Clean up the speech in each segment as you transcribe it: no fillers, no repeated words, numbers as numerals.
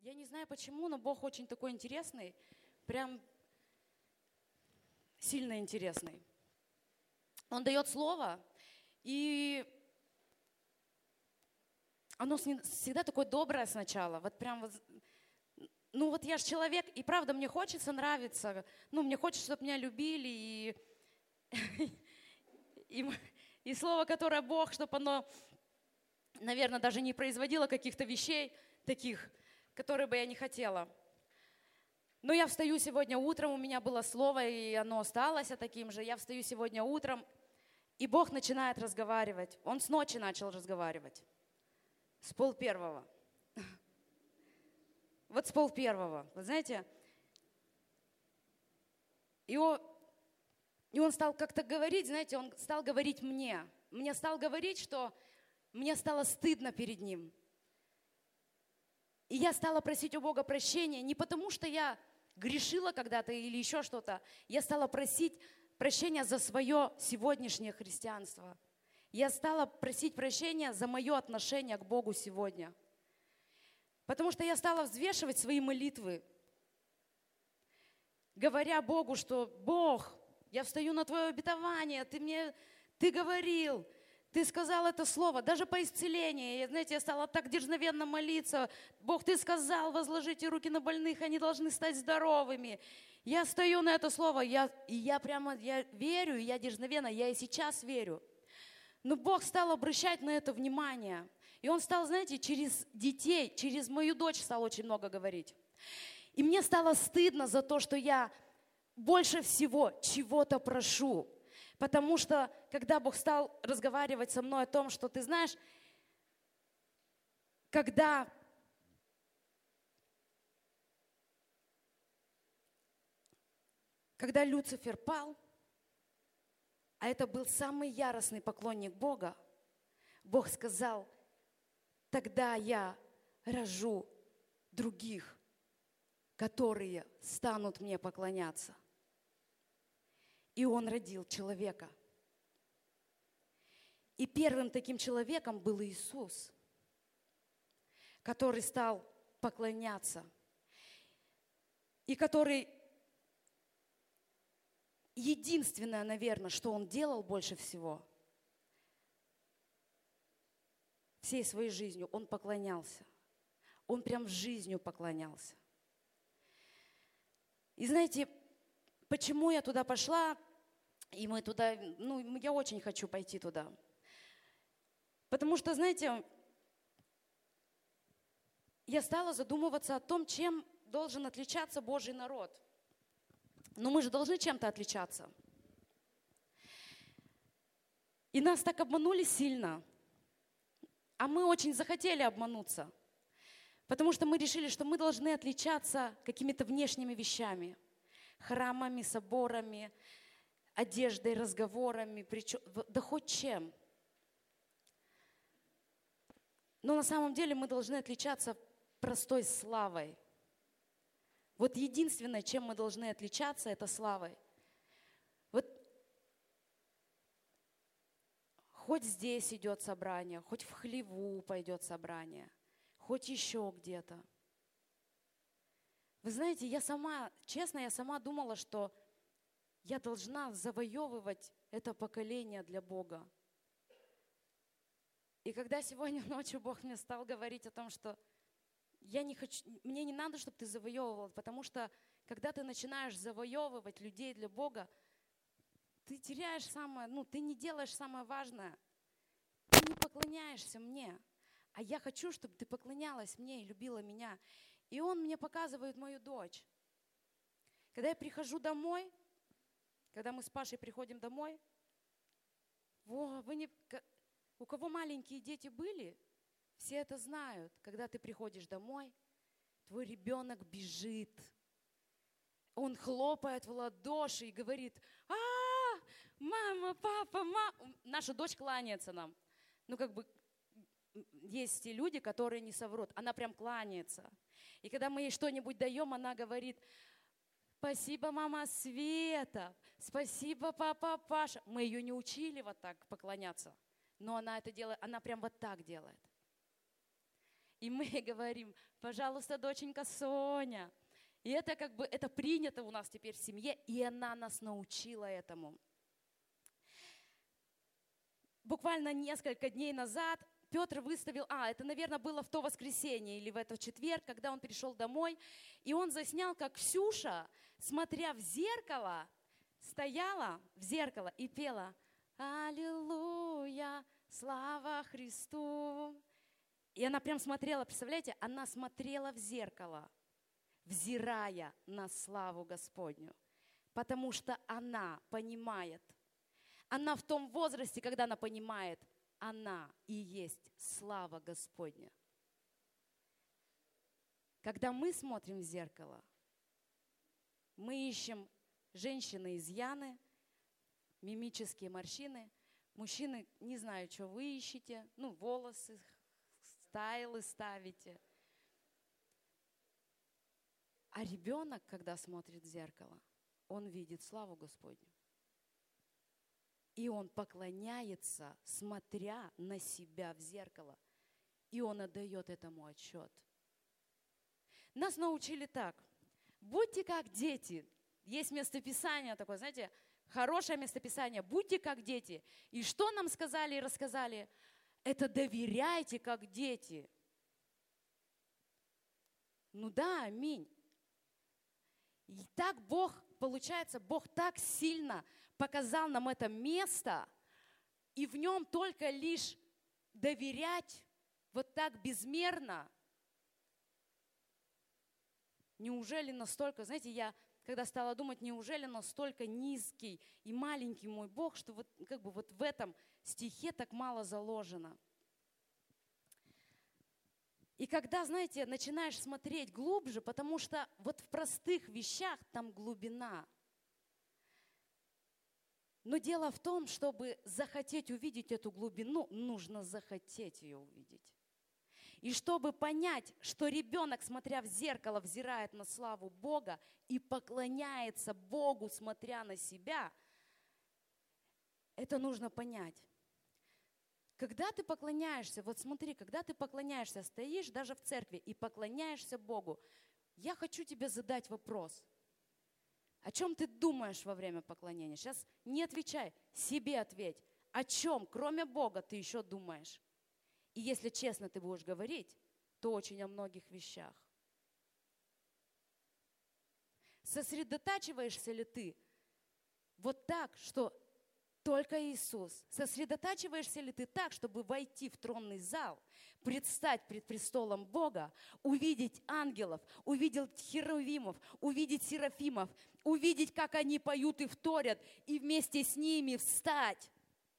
Я не знаю почему, но Бог очень такой интересный, прям сильно интересный. Он дает слово, и оно всегда такое доброе сначала. Вот прям вот, ну вот я же человек, и правда мне хочется нравиться, ну мне хочется, чтобы меня любили, и слово, которое Бог, чтобы оно, наверное, даже не производило каких-то вещей таких, которые бы я не хотела. Но я встаю сегодня утром, у меня было слово, и оно осталось таким же. Я встаю сегодня утром, и Бог начинает разговаривать. Он с ночи начал разговаривать. С 12:30. Вот с 12:30, вы знаете. И он стал как-то говорить, знаете, он стал говорить мне. Мне стал говорить, что мне стало стыдно перед ним. И я стала просить у Бога прощения не потому, что я грешила когда-то или еще что-то. Я стала просить прощения за свое сегодняшнее христианство. Я стала просить прощения за мое отношение к Богу сегодня. Потому что я стала взвешивать свои молитвы, говоря Богу, что Бог, я встаю на Твое обетование, Ты говорил, Ты сказал это слово, даже по исцелению. Знаете, я стала так дерзновенно молиться. Бог, Ты сказал, возложите руки на больных, они должны стать здоровыми. Я стою на это слово, я верю, я дерзновенно, я и сейчас верю. Но Бог стал обращать на это внимание. И Он стал, знаете, через детей, через мою дочь стал очень много говорить. И мне стало стыдно за то, что я больше всего чего-то прошу. Потому что, когда Бог стал разговаривать со мной о том, что, ты знаешь, когда Люцифер пал, а это был самый яростный поклонник Бога, Бог сказал, тогда я рожу других, которые станут мне поклоняться. И Он родил человека. И первым таким человеком был Иисус, который стал поклоняться. И который единственное, наверное, что Он делал больше всего, всей своей жизнью, Он поклонялся. Он прям жизнью поклонялся. И знаете, почему я туда пошла, и мы туда, я очень хочу пойти туда. Потому что, знаете, я стала задумываться о том, чем должен отличаться Божий народ. Но мы же должны чем-то отличаться. И нас так обманули сильно, а мы очень захотели обмануться. Потому что мы решили, что мы должны отличаться какими-то внешними вещами. Храмами, соборами, одеждой, разговорами, да хоть чем. Но на самом деле мы должны отличаться простой славой. Вот единственное, чем мы должны отличаться, это славой. Вот хоть здесь идет собрание, хоть в хлеву пойдет собрание, хоть еще где-то. Вы знаете, я сама думала, что я должна завоевывать это поколение для Бога. И когда сегодня ночью Бог мне стал говорить о том, что мне не надо, чтобы ты завоевывал, потому что когда ты начинаешь завоевывать людей для Бога, ты теряешь ты не делаешь самое важное. Ты не поклоняешься мне. А я хочу, чтобы ты поклонялась мне и любила меня. И Он мне показывает мою дочь. Когда я прихожу домой, когда мы с Пашей приходим домой, у кого маленькие дети были, все это знают. Когда ты приходишь домой, твой ребенок бежит. Он хлопает в ладоши и говорит, мама, папа, мама. Наша дочь кланяется нам. Есть те люди, которые не соврут. Она прям кланяется. И когда мы ей что-нибудь даем, она говорит, спасибо, мама Света, спасибо, папа Паша. Мы ее не учили вот так поклоняться, но она это делает, она прям вот так делает. И мы говорим: пожалуйста, доченька Соня. И это как бы, это принято у нас теперь в семье, и она нас научила этому. Буквально несколько дней назад Петр выставил, это, наверное, было в то воскресенье или в этот четверг, когда он пришел домой, и он заснял, как Ксюша, смотря в зеркало, стояла в зеркало и пела: «Аллилуйя, слава Христу». И она прям смотрела, представляете, она смотрела в зеркало, взирая на славу Господню, потому что она понимает, она в том возрасте, когда она понимает, она и есть слава Господня. Когда мы смотрим в зеркало, мы ищем женщины изъяны, мимические морщины. Мужчины, не знаю, что вы ищете, волосы, стайлы ставите. А ребенок, когда смотрит в зеркало, он видит славу Господню. И он поклоняется, смотря на себя в зеркало. И он отдает этому отчет. Нас научили так. Будьте как дети. Есть местописание такое, знаете, хорошее местописание. Будьте как дети. И что нам сказали и рассказали? Это доверяйте как дети. Да, аминь. И так получается, Бог так сильно показал нам это место, и в нем только лишь доверять вот так безмерно. Неужели настолько, знаете, я когда стала думать, неужели настолько низкий и маленький мой Бог, что вот в этом стихе так мало заложено. И когда, знаете, начинаешь смотреть глубже, потому что вот в простых вещах там глубина. Но дело в том, чтобы захотеть увидеть эту глубину, нужно захотеть ее увидеть. И чтобы понять, что ребенок, смотря в зеркало, взирает на славу Бога и поклоняется Богу, смотря на себя, это нужно понять. Когда ты поклоняешься, вот смотри, когда ты поклоняешься, стоишь даже в церкви и поклоняешься Богу, я хочу тебе задать вопрос. О чем ты думаешь во время поклонения? Сейчас не отвечай, себе ответь. О чем, кроме Бога, ты еще думаешь? И если честно ты будешь говорить, то очень о многих вещах. Сосредотачиваешься ли ты вот так, что только Иисус? Сосредотачиваешься ли ты так, чтобы войти в тронный зал, предстать пред престолом Бога, увидеть ангелов, увидеть херувимов, увидеть серафимов, увидеть, как они поют и вторят, и вместе с ними встать?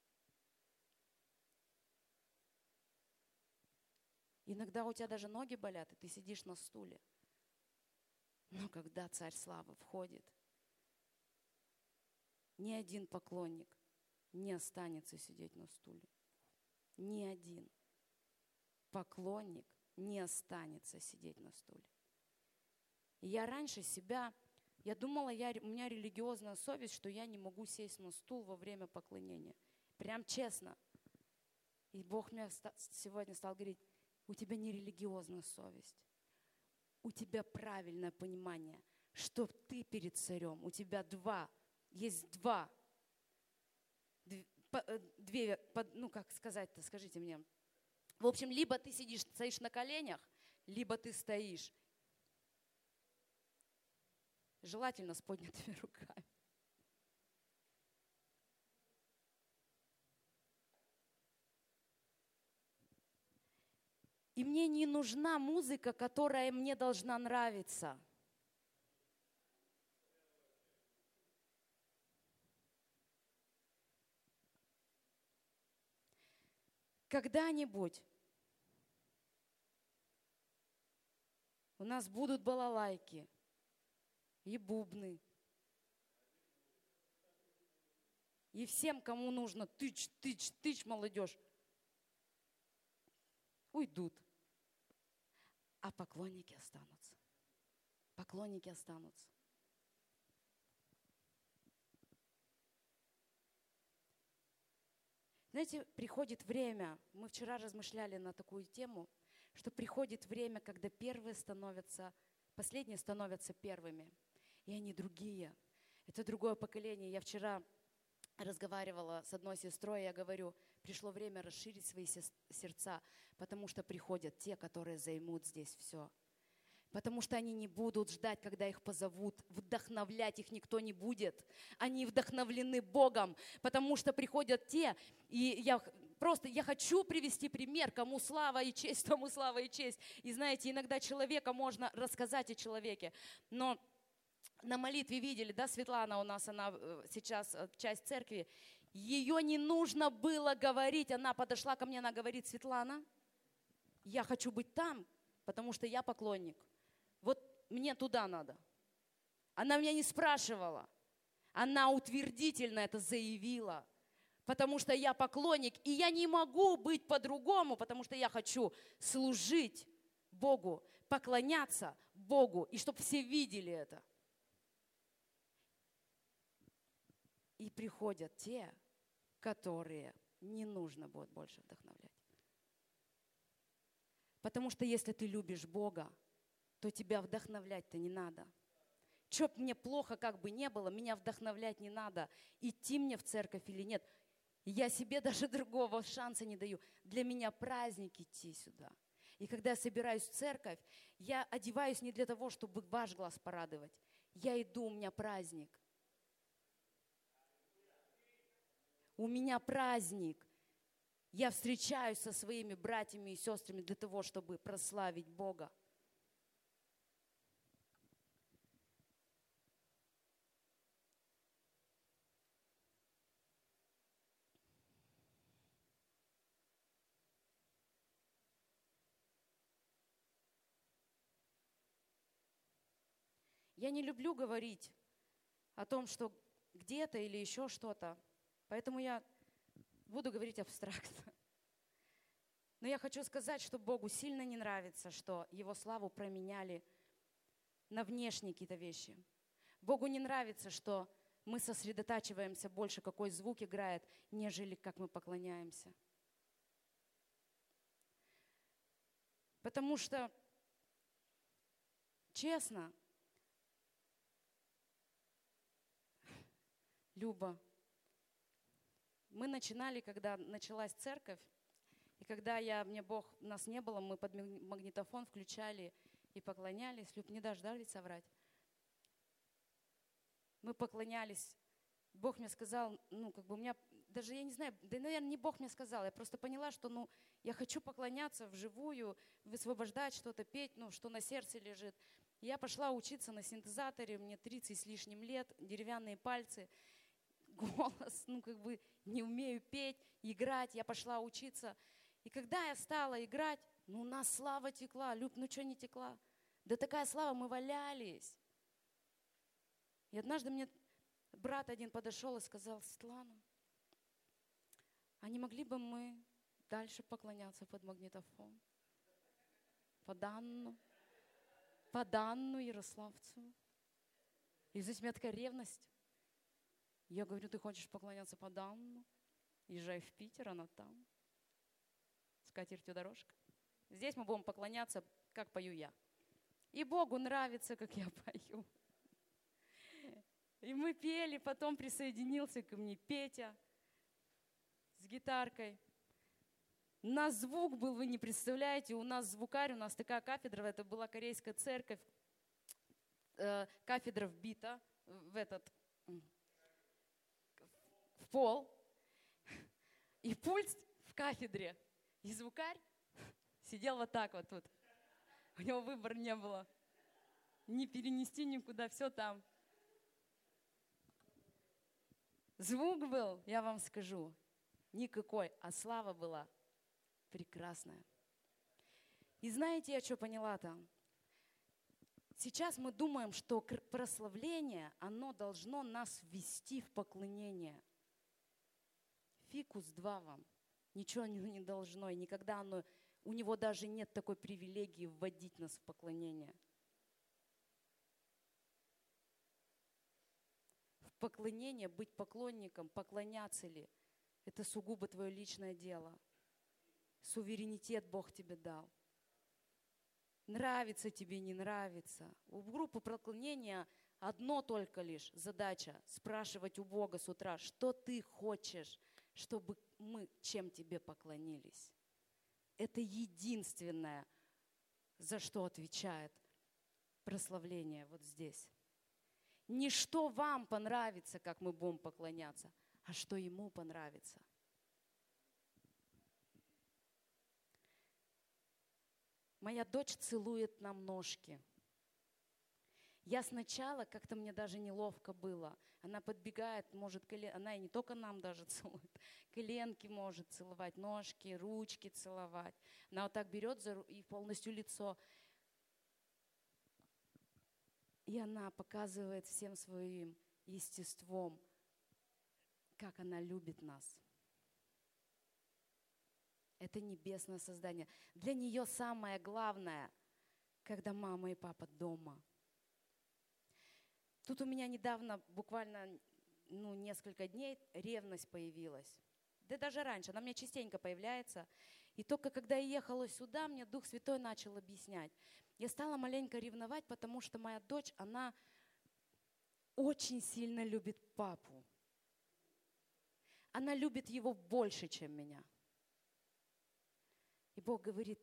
Иногда у тебя даже ноги болят, и ты сидишь на стуле. Но когда Царь Славы входит, ни один поклонник не останется сидеть на стуле. Ни один поклонник не останется сидеть на стуле. И я раньше я думала, у меня религиозная совесть, что я не могу сесть на стул во время поклонения. Прям честно. И Бог мне сегодня стал говорить: у тебя не религиозная совесть. У тебя правильное понимание, что ты перед царем. У тебя есть две, как сказать-то, скажите мне. В общем, либо ты стоишь на коленях, либо ты стоишь. Желательно с поднятыми руками. И мне не нужна музыка, которая мне должна нравиться. Когда-нибудь у нас будут балалайки и бубны. И всем, кому нужно тыч, тыч, тыч, молодежь, уйдут. А поклонники останутся. Поклонники останутся. Знаете, приходит время, мы вчера размышляли на такую тему, что приходит время, когда последние становятся первыми, и они другие. Это другое поколение. Я вчера разговаривала с одной сестрой, я говорю, пришло время расширить свои сердца, потому что приходят те, которые займут здесь все. Потому что они не будут ждать, когда их позовут. Вдохновлять их никто не будет. Они вдохновлены Богом, потому что приходят те, и я хочу привести пример, кому слава и честь, тому слава и честь. И знаете, иногда человека можно рассказать о человеке, но на молитве видели, да, Светлана у нас, она сейчас часть церкви, ее не нужно было говорить, она подошла ко мне, она говорит: Светлана, я хочу быть там, потому что я поклонник. Вот мне туда надо. Она меня не спрашивала. Она утвердительно это заявила. Потому что я поклонник, и я не могу быть по-другому, потому что я хочу служить Богу, поклоняться Богу, и чтобы все видели это. И приходят те, которые не нужно будет больше вдохновлять. Потому что если ты любишь Бога, то тебя вдохновлять-то не надо. Что б мне плохо как бы не было, меня вдохновлять не надо. Идти мне в церковь или нет. Я себе даже другого шанса не даю. Для меня праздник идти сюда. И когда я собираюсь в церковь, я одеваюсь не для того, чтобы ваш глаз порадовать. Я иду, у меня праздник. У меня праздник. Я встречаюсь со своими братьями и сестрами для того, чтобы прославить Бога. Я не люблю говорить о том, что где-то или еще что-то. Поэтому я буду говорить абстрактно. Но я хочу сказать, что Богу сильно не нравится, что Его славу променяли на внешние какие-то вещи. Богу не нравится, что мы сосредотачиваемся больше, какой звук играет, нежели как мы поклоняемся. Потому что, честно, Люба, мы начинали, когда началась церковь, и когда нас не было, мы под магнитофон включали и поклонялись. Люб, не дождались соврать. Мы поклонялись. Бог мне сказал, у меня, даже я не знаю, да, наверное, не Бог мне сказал, я просто поняла, что, я хочу поклоняться вживую, высвобождать что-то, петь, что на сердце лежит. И я пошла учиться на синтезаторе, мне 30 с лишним лет, деревянные пальцы, голос, не умею петь, играть. Я пошла учиться. И когда я стала играть, у нас слава текла. Люб, что не текла? Да такая слава, мы валялись. И однажды мне брат один подошел и сказал: Светлана, а не могли бы мы дальше поклоняться под магнитофон? Под Анну Ярославцу. И здесь у меня такая ревность. Я говорю: ты хочешь поклоняться под Анну? Езжай в Питер, она там. С катертью дорожка. Здесь мы будем поклоняться, как пою я. И Богу нравится, как я пою. И мы пели, потом присоединился ко мне Петя с гитаркой. На звук был, вы не представляете, у нас звукарь, у нас такая кафедра, это была корейская церковь, кафедра вбита в пол, и пульт в кафедре, и звукарь сидел вот так вот тут. У него выбора не было. Не перенести никуда, все там. Звук был, я вам скажу, никакой, а слава была прекрасная. И знаете, я что поняла там? Сейчас мы думаем, что прославление, оно должно нас ввести в поклонение. Фикус 2 вам. Ничего не должно, и никогда у него даже нет такой привилегии вводить нас в поклонение. В поклонение, быть поклонником, поклоняться ли, это сугубо твое личное дело. Суверенитет Бог тебе дал. Нравится тебе, не нравится. У группы поклонения одно только лишь задача – спрашивать у Бога с утра, что ты хочешь, чтобы мы чем тебе поклонились. Это единственное, за что отвечает прославление вот здесь. Не что вам понравится, как мы будем поклоняться, а что Ему понравится. Моя дочь целует нам ножки. Я сначала, как-то мне даже неловко было. Она подбегает, может, она и не только нам даже целует, коленки может целовать, ножки, ручки целовать. Она вот так берет и полностью лицо. И она показывает всем своим естеством, как она любит нас. Это небесное создание. Для нее самое главное, когда мама и папа дома. Тут у меня недавно, буквально несколько дней, ревность появилась. Да даже раньше, она у меня частенько появляется. И только когда я ехала сюда, мне Дух Святой начал объяснять. Я стала маленько ревновать, потому что моя дочь, она очень сильно любит папу. Она любит его больше, чем меня. И Бог говорит,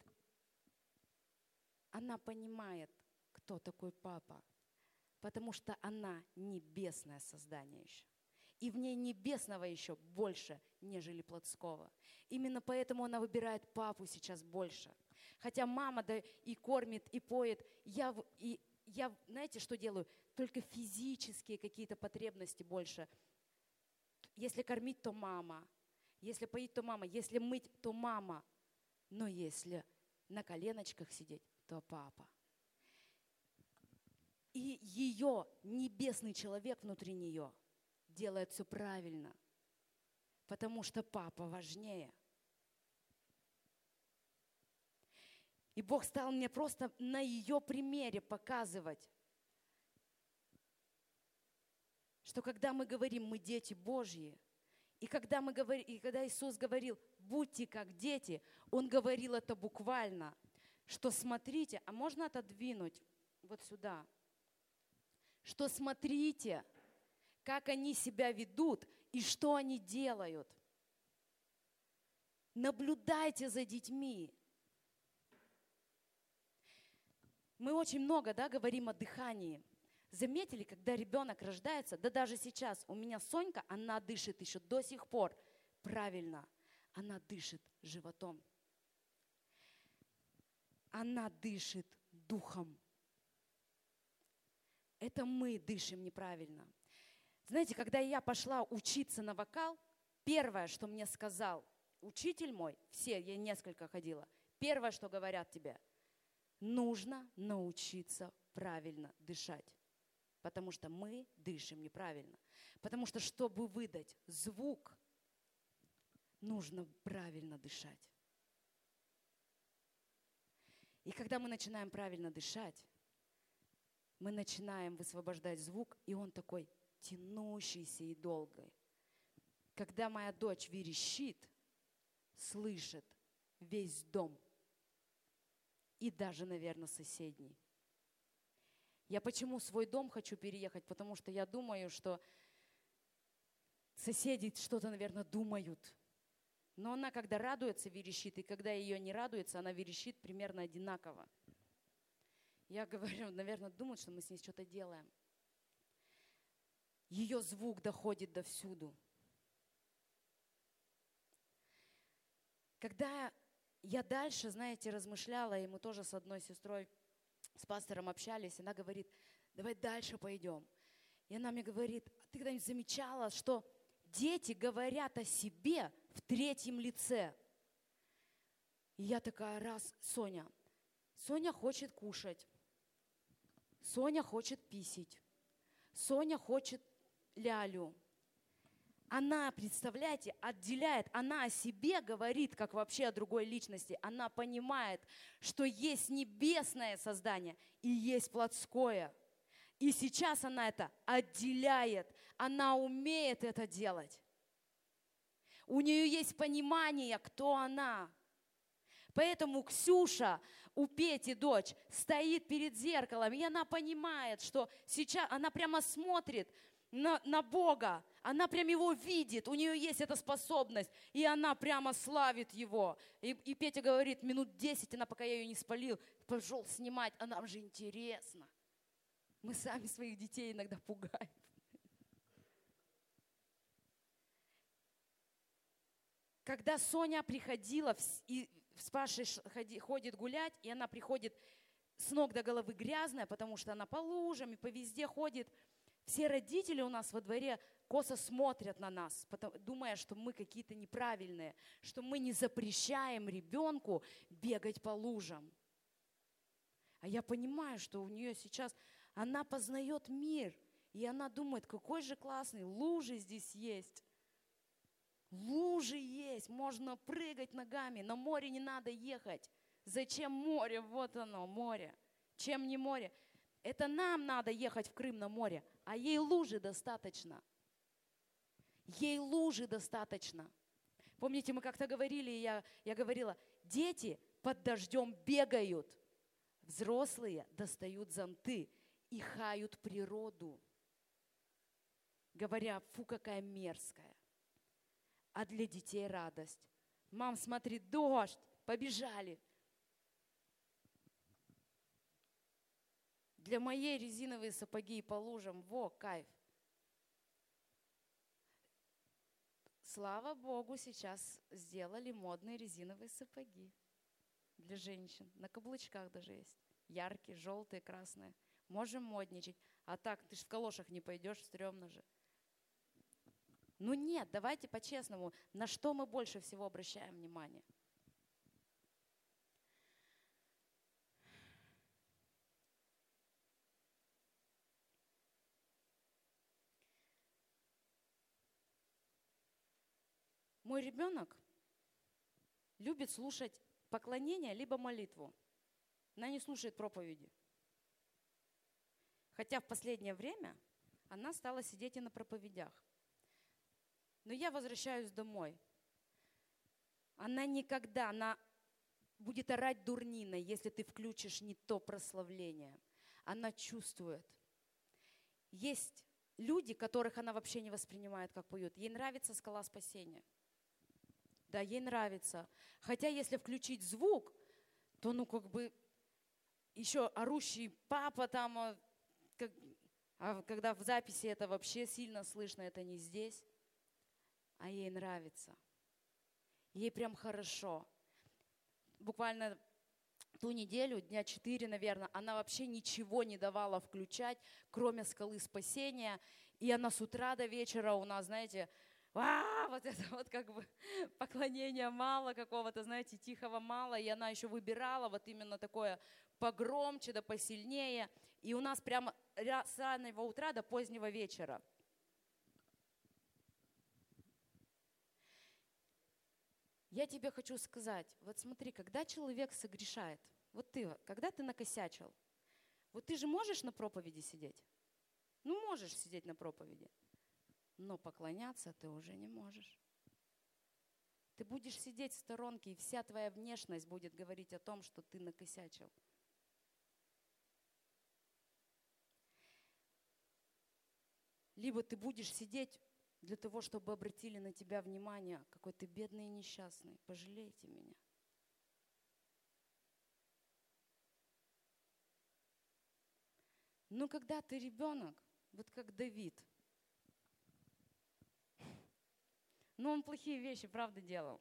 она понимает, кто такой папа, потому что она небесное создание еще. И в ней небесного еще больше, нежели плотского. Именно поэтому она выбирает папу сейчас больше. Хотя мама да и кормит, и поет. Я, знаете, что делаю? Только физические какие-то потребности больше. Если кормить, то мама. Если поить, то мама. Если мыть, то мама. Но если на коленочках сидеть, то папа. И ее небесный человек внутри нее делает все правильно, потому что папа важнее. И Бог стал мне просто на ее примере показывать, что когда мы говорим, мы дети Божьи, и когда Иисус говорил, будьте как дети, Он говорил это буквально, что смотрите, а можно отодвинуть вот сюда, что смотрите, как они себя ведут и что они делают. Наблюдайте за детьми. Мы очень много, говорим о дыхании. Заметили, когда ребенок рождается, да даже сейчас, у меня Сонька, она дышит еще до сих пор правильно. Она дышит животом. Она дышит духом. Это мы дышим неправильно. Знаете, когда я пошла учиться на вокал, первое, что мне сказал учитель мой, я несколько ходила, первое, что говорят тебе, нужно научиться правильно дышать. Потому что мы дышим неправильно. Потому что, чтобы выдать звук, нужно правильно дышать. И когда мы начинаем правильно дышать, мы начинаем высвобождать звук, и он такой тянущийся и долгий. Когда моя дочь верещит, слышит весь дом. И даже, наверное, соседний. Я почему в свой дом хочу переехать? Потому что я думаю, что соседи что-то, наверное, думают. Но она, когда радуется, верещит, и когда ее не радуется, она верещит примерно одинаково. Я говорю, наверное, думают, что мы с ней что-то делаем. Ее звук доходит довсюду. Когда я дальше, знаете, размышляла, и мы тоже с одной сестрой, с пастором общались, она говорит, давай дальше пойдем. И она мне говорит, а ты когда-нибудь замечала, что дети говорят о себе в третьем лице? И я такая, Соня хочет кушать, Соня хочет писить, Соня хочет лялю. Она, представляете, отделяет, она о себе говорит, как вообще о другой личности. Она понимает, что есть небесное создание и есть плотское. И сейчас она это отделяет, она умеет это делать. У нее есть понимание, кто она. Поэтому Ксюша, у Пети дочь, стоит перед зеркалом, и она понимает, что сейчас она прямо смотрит на Бога, она прям его видит, у нее есть эта способность, и она прямо славит его. И Петя говорит, минут 10, она, пока я ее не спалил, пошел снимать, а нам же интересно. Мы сами своих детей иногда пугаем. Когда Соня приходила, и с Пашей ходит гулять, и она приходит с ног до головы грязная, потому что она по лужам и по везде ходит, все родители у нас во дворе косо смотрят на нас, думая, что мы какие-то неправильные, что мы не запрещаем ребенку бегать по лужам. А я понимаю, что у нее сейчас, она познает мир, и она думает, какой же классный, лужи здесь есть. Лужи есть, можно прыгать ногами, на море не надо ехать. Зачем море? Вот оно, море. Чем не море? Это нам надо ехать в Крым на море, а ей лужи достаточно. Ей лужи достаточно. Помните, мы как-то говорили, я говорила, дети под дождем бегают, взрослые достают зонты и хают природу, говоря, фу, какая мерзкая. А для детей радость. Мам, смотри, дождь, побежали. Для моей резиновые сапоги по лужам, во, кайф. Слава Богу, сейчас сделали модные резиновые сапоги для женщин. На каблучках даже есть. Яркие, желтые, красные. Можем модничать. А так, ты ж в калошах не пойдешь, стрёмно же. Ну нет, давайте по-честному, на что мы больше всего обращаем внимание? Мой ребенок любит слушать поклонение либо молитву. Она не слушает проповеди. Хотя в последнее время она стала сидеть и на проповедях. Но я возвращаюсь домой. Она будет орать дурниной, если ты включишь не то прославление. Она чувствует. Есть люди, которых она вообще не воспринимает, как поют. Ей нравится «Скала спасения». Да, ей нравится. Хотя если включить звук, то еще орущий папа там, а когда в записи это вообще сильно слышно, это не здесь. А ей нравится. Ей прям хорошо. Буквально ту неделю, дня 4, наверное, она вообще ничего не давала включать, кроме «Скалы спасения». И она с утра до вечера у нас, знаете, вот это вот поклонения мало какого-то, знаете, тихого мало. И она еще выбирала вот именно такое погромче да посильнее. И у нас прямо с раннего утра до позднего вечера. Я тебе хочу сказать, вот смотри, когда человек согрешает, когда ты накосячил, вот ты же можешь на проповеди сидеть? Ну, можешь сидеть на проповеди, но поклоняться ты уже не можешь. Ты будешь сидеть в сторонке, и вся твоя внешность будет говорить о том, что ты накосячил. Либо ты будешь сидеть для того, чтобы обратили на тебя внимание, какой ты бедный и несчастный, пожалейте меня. Но когда ты ребенок, вот как Давид, он плохие вещи, правда, делал.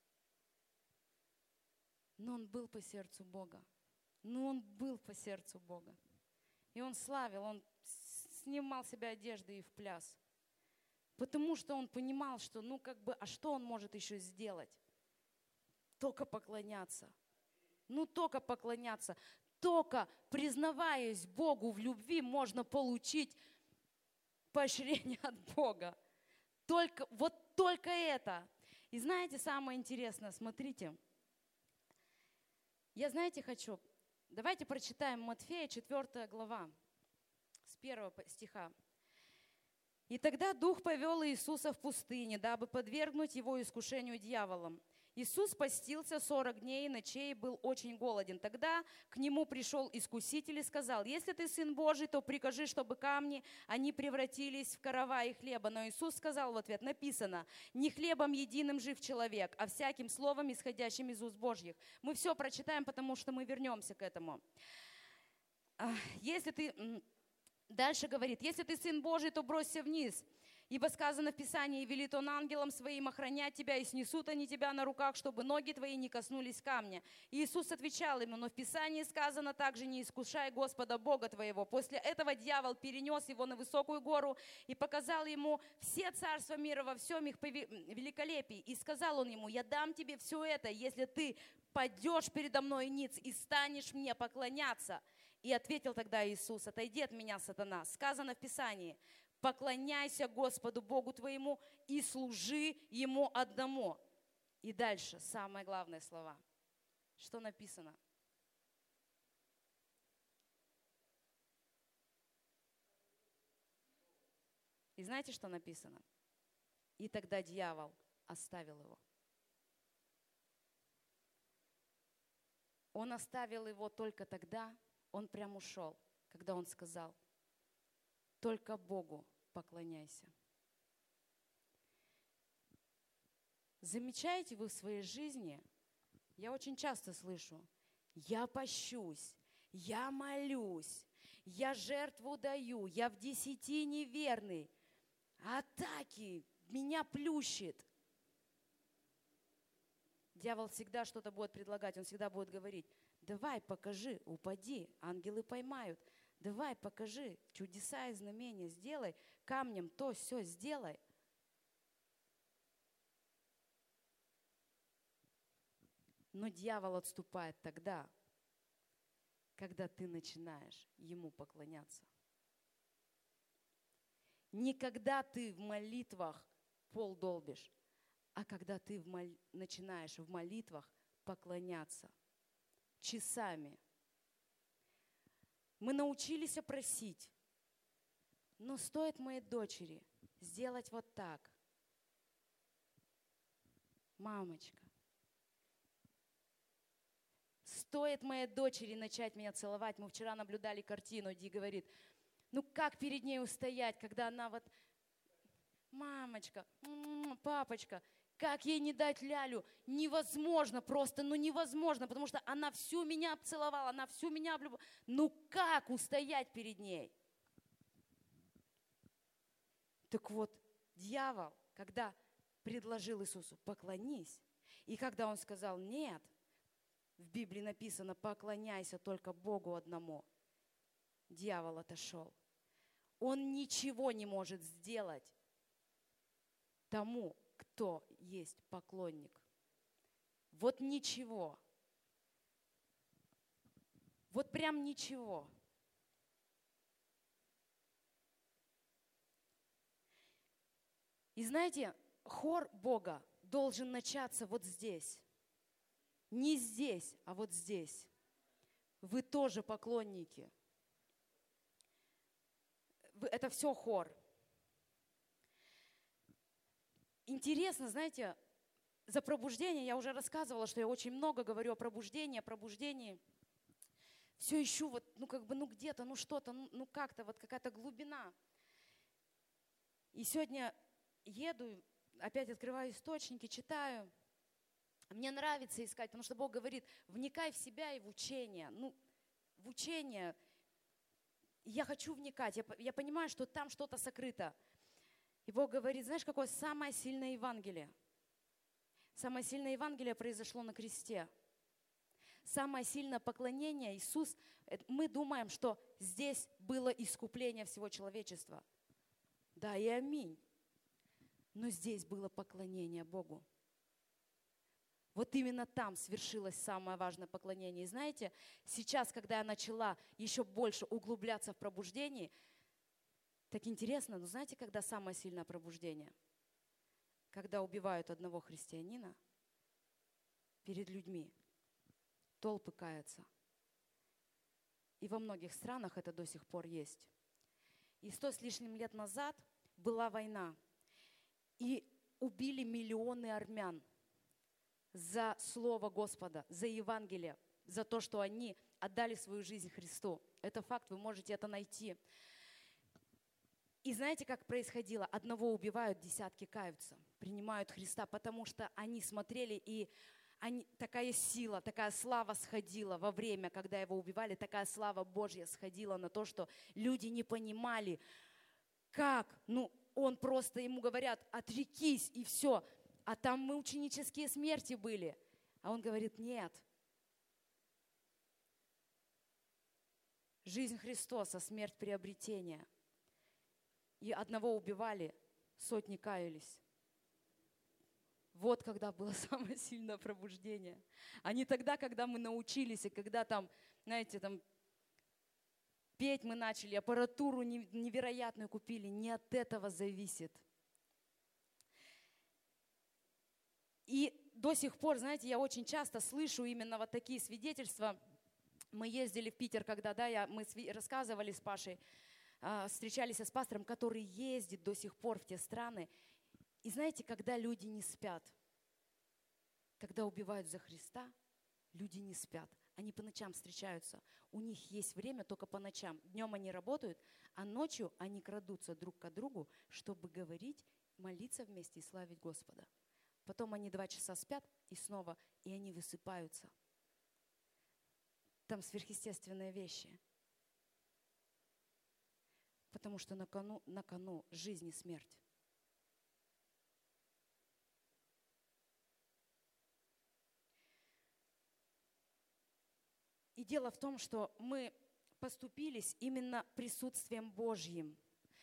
Но он был по сердцу Бога. Он был по сердцу Бога. И он славил, он снимал с себя одежды и в пляс. Потому что он понимал, что а что он может еще сделать? Только поклоняться. Только поклоняться. Только признаваясь Богу в любви, можно получить поощрение от Бога. Только это. И знаете, самое интересное, смотрите. Давайте прочитаем Матфея, 4 глава, с 1 стиха. «И тогда Дух повел Иисуса в пустыне, дабы подвергнуть Его искушению дьяволом. Иисус постился 40 дней и ночей и был очень голоден. Тогда к нему пришел искуситель и сказал: если ты Сын Божий, то прикажи, чтобы камни, они превратились в караваи хлеба. Но Иисус сказал в ответ: написано: не хлебом единым жив человек, а всяким словом, исходящим из уст Божьих. Мы все прочитаем, потому что мы вернемся к этому. Если ты... Дальше говорит: если ты Сын Божий, то бросься вниз. Ибо сказано в Писании: и велит Он ангелам своим охранять тебя, и снесут они тебя на руках, чтобы ноги твои не коснулись камня. И Иисус отвечал ему: но в Писании сказано также: не искушай Господа Бога твоего. После этого дьявол перенес его на высокую гору и показал ему все царства мира во всем их великолепии. И сказал он ему: я дам тебе все это, если ты падешь передо мной ниц и станешь мне поклоняться. И ответил тогда Иисус: отойди от меня, сатана. Сказано в Писании: поклоняйся Господу Богу твоему и служи Ему одному. И дальше самые главные слова. Что написано? И знаете, что написано? И тогда дьявол оставил его. Он оставил его только тогда, он прям ушел, когда он сказал: только Богу поклоняйся. Замечаете вы в своей жизни, я очень часто слышу: я пощусь, я молюсь, я жертву даю, я в 10 неверный, атаки, меня плющит. Дьявол всегда что-то будет предлагать, он всегда будет говорить: давай, покажи, упади, ангелы поймают. Давай, покажи, чудеса и знамения сделай, камнем то, все сделай. Но дьявол отступает тогда, когда ты начинаешь ему поклоняться. Не когда ты в молитвах пол долбишь, а когда ты начинаешь в молитвах поклоняться часами. Мы научились просить, но стоит моей дочери сделать вот так: мамочка, стоит моей дочери начать меня целовать. Мы вчера наблюдали картину, Ди говорит: ну как перед ней устоять, когда она вот: мамочка, папочка, как ей не дать лялю? Невозможно просто, невозможно, потому что она всю меня обцеловала, она всю меня облюбовала. Ну как устоять перед ней? Так вот, дьявол, когда предложил Иисусу: поклонись, и когда он сказал: нет, в Библии написано: поклоняйся только Богу одному, дьявол отошел. Он ничего не может сделать тому, кто есть поклонник. Вот ничего. Вот прям ничего. И знаете, хор Бога должен начаться вот здесь. Не здесь, а вот здесь. Вы тоже поклонники. Это все хор. Интересно, знаете, за пробуждение я уже рассказывала, что я очень много говорю о пробуждении. Все ищу где-то, что-то, как-то, вот какая-то глубина. И сегодня еду, опять открываю источники, читаю. Мне нравится искать, потому что Бог говорит: вникай в себя и в учение. В учение я хочу вникать, я понимаю, что там что-то сокрыто. И Бог говорит: знаешь, какое самое сильное Евангелие? Самое сильное Евангелие произошло на кресте. Самое сильное поклонение Иисус, мы думаем, что здесь было искупление всего человечества. Да и аминь. Но здесь было поклонение Богу. Вот именно там свершилось самое важное поклонение. И знаете, сейчас, когда я начала еще больше углубляться в пробуждении, так интересно, но знаете, когда самое сильное пробуждение? Когда убивают одного христианина перед людьми, толпы каются. И во многих странах это до сих пор есть. И 100 с лишним лет назад была война. И убили миллионы армян. за Слово Господа, за Евангелие, за то, что они отдали свою жизнь Христу. Это факт, вы можете это найти. И знаете, как происходило? Одного убивают, десятки каются, принимают Христа, потому что они смотрели, и такая сила, такая слава сходила во время, когда его убивали, такая слава Божья сходила на то, что люди не понимали, как. Он просто, ему говорят, отрекись, и все. А там мученические смерти были. А он говорит, нет. Жизнь Христоса, смерть приобретения. И одного убивали, сотни каялись. Вот когда было самое сильное пробуждение. А не тогда, когда мы научились, и когда там, знаете, там петь мы начали, аппаратуру невероятную купили. Не от этого зависит. И до сих пор, знаете, я очень часто слышу именно вот такие свидетельства. Мы ездили в Питер, когда, мы рассказывали с Пашей, встречались с пастором, который ездит до сих пор в те страны. И знаете, когда люди не спят, когда убивают за Христа, люди не спят. Они по ночам встречаются. У них есть время только по ночам. Днем они работают, а ночью они крадутся друг к другу, чтобы говорить, молиться вместе и славить Господа. Потом они 2 часа спят, и они высыпаются. Там сверхъестественные вещи. Потому что на кону жизнь и смерть. И дело в том, что мы поступились именно присутствием Божьим.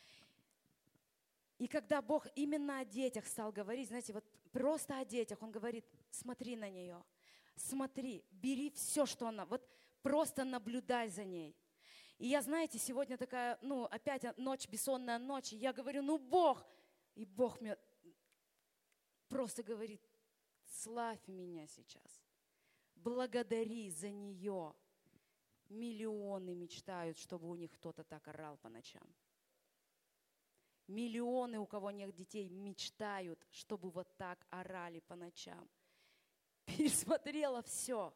И когда Бог именно о детях стал говорить, знаете, вот просто о детях, Он говорит, смотри на нее, смотри, бери все, что она, вот просто наблюдай за ней. И я, знаете, сегодня такая, опять ночь, бессонная ночь, и я говорю, Бог, и Бог мне просто говорит, славь меня сейчас, благодари за нее. Миллионы мечтают, чтобы у них кто-то так орал по ночам. Миллионы, у кого нет детей, мечтают, чтобы вот так орали по ночам. Пересмотрела все.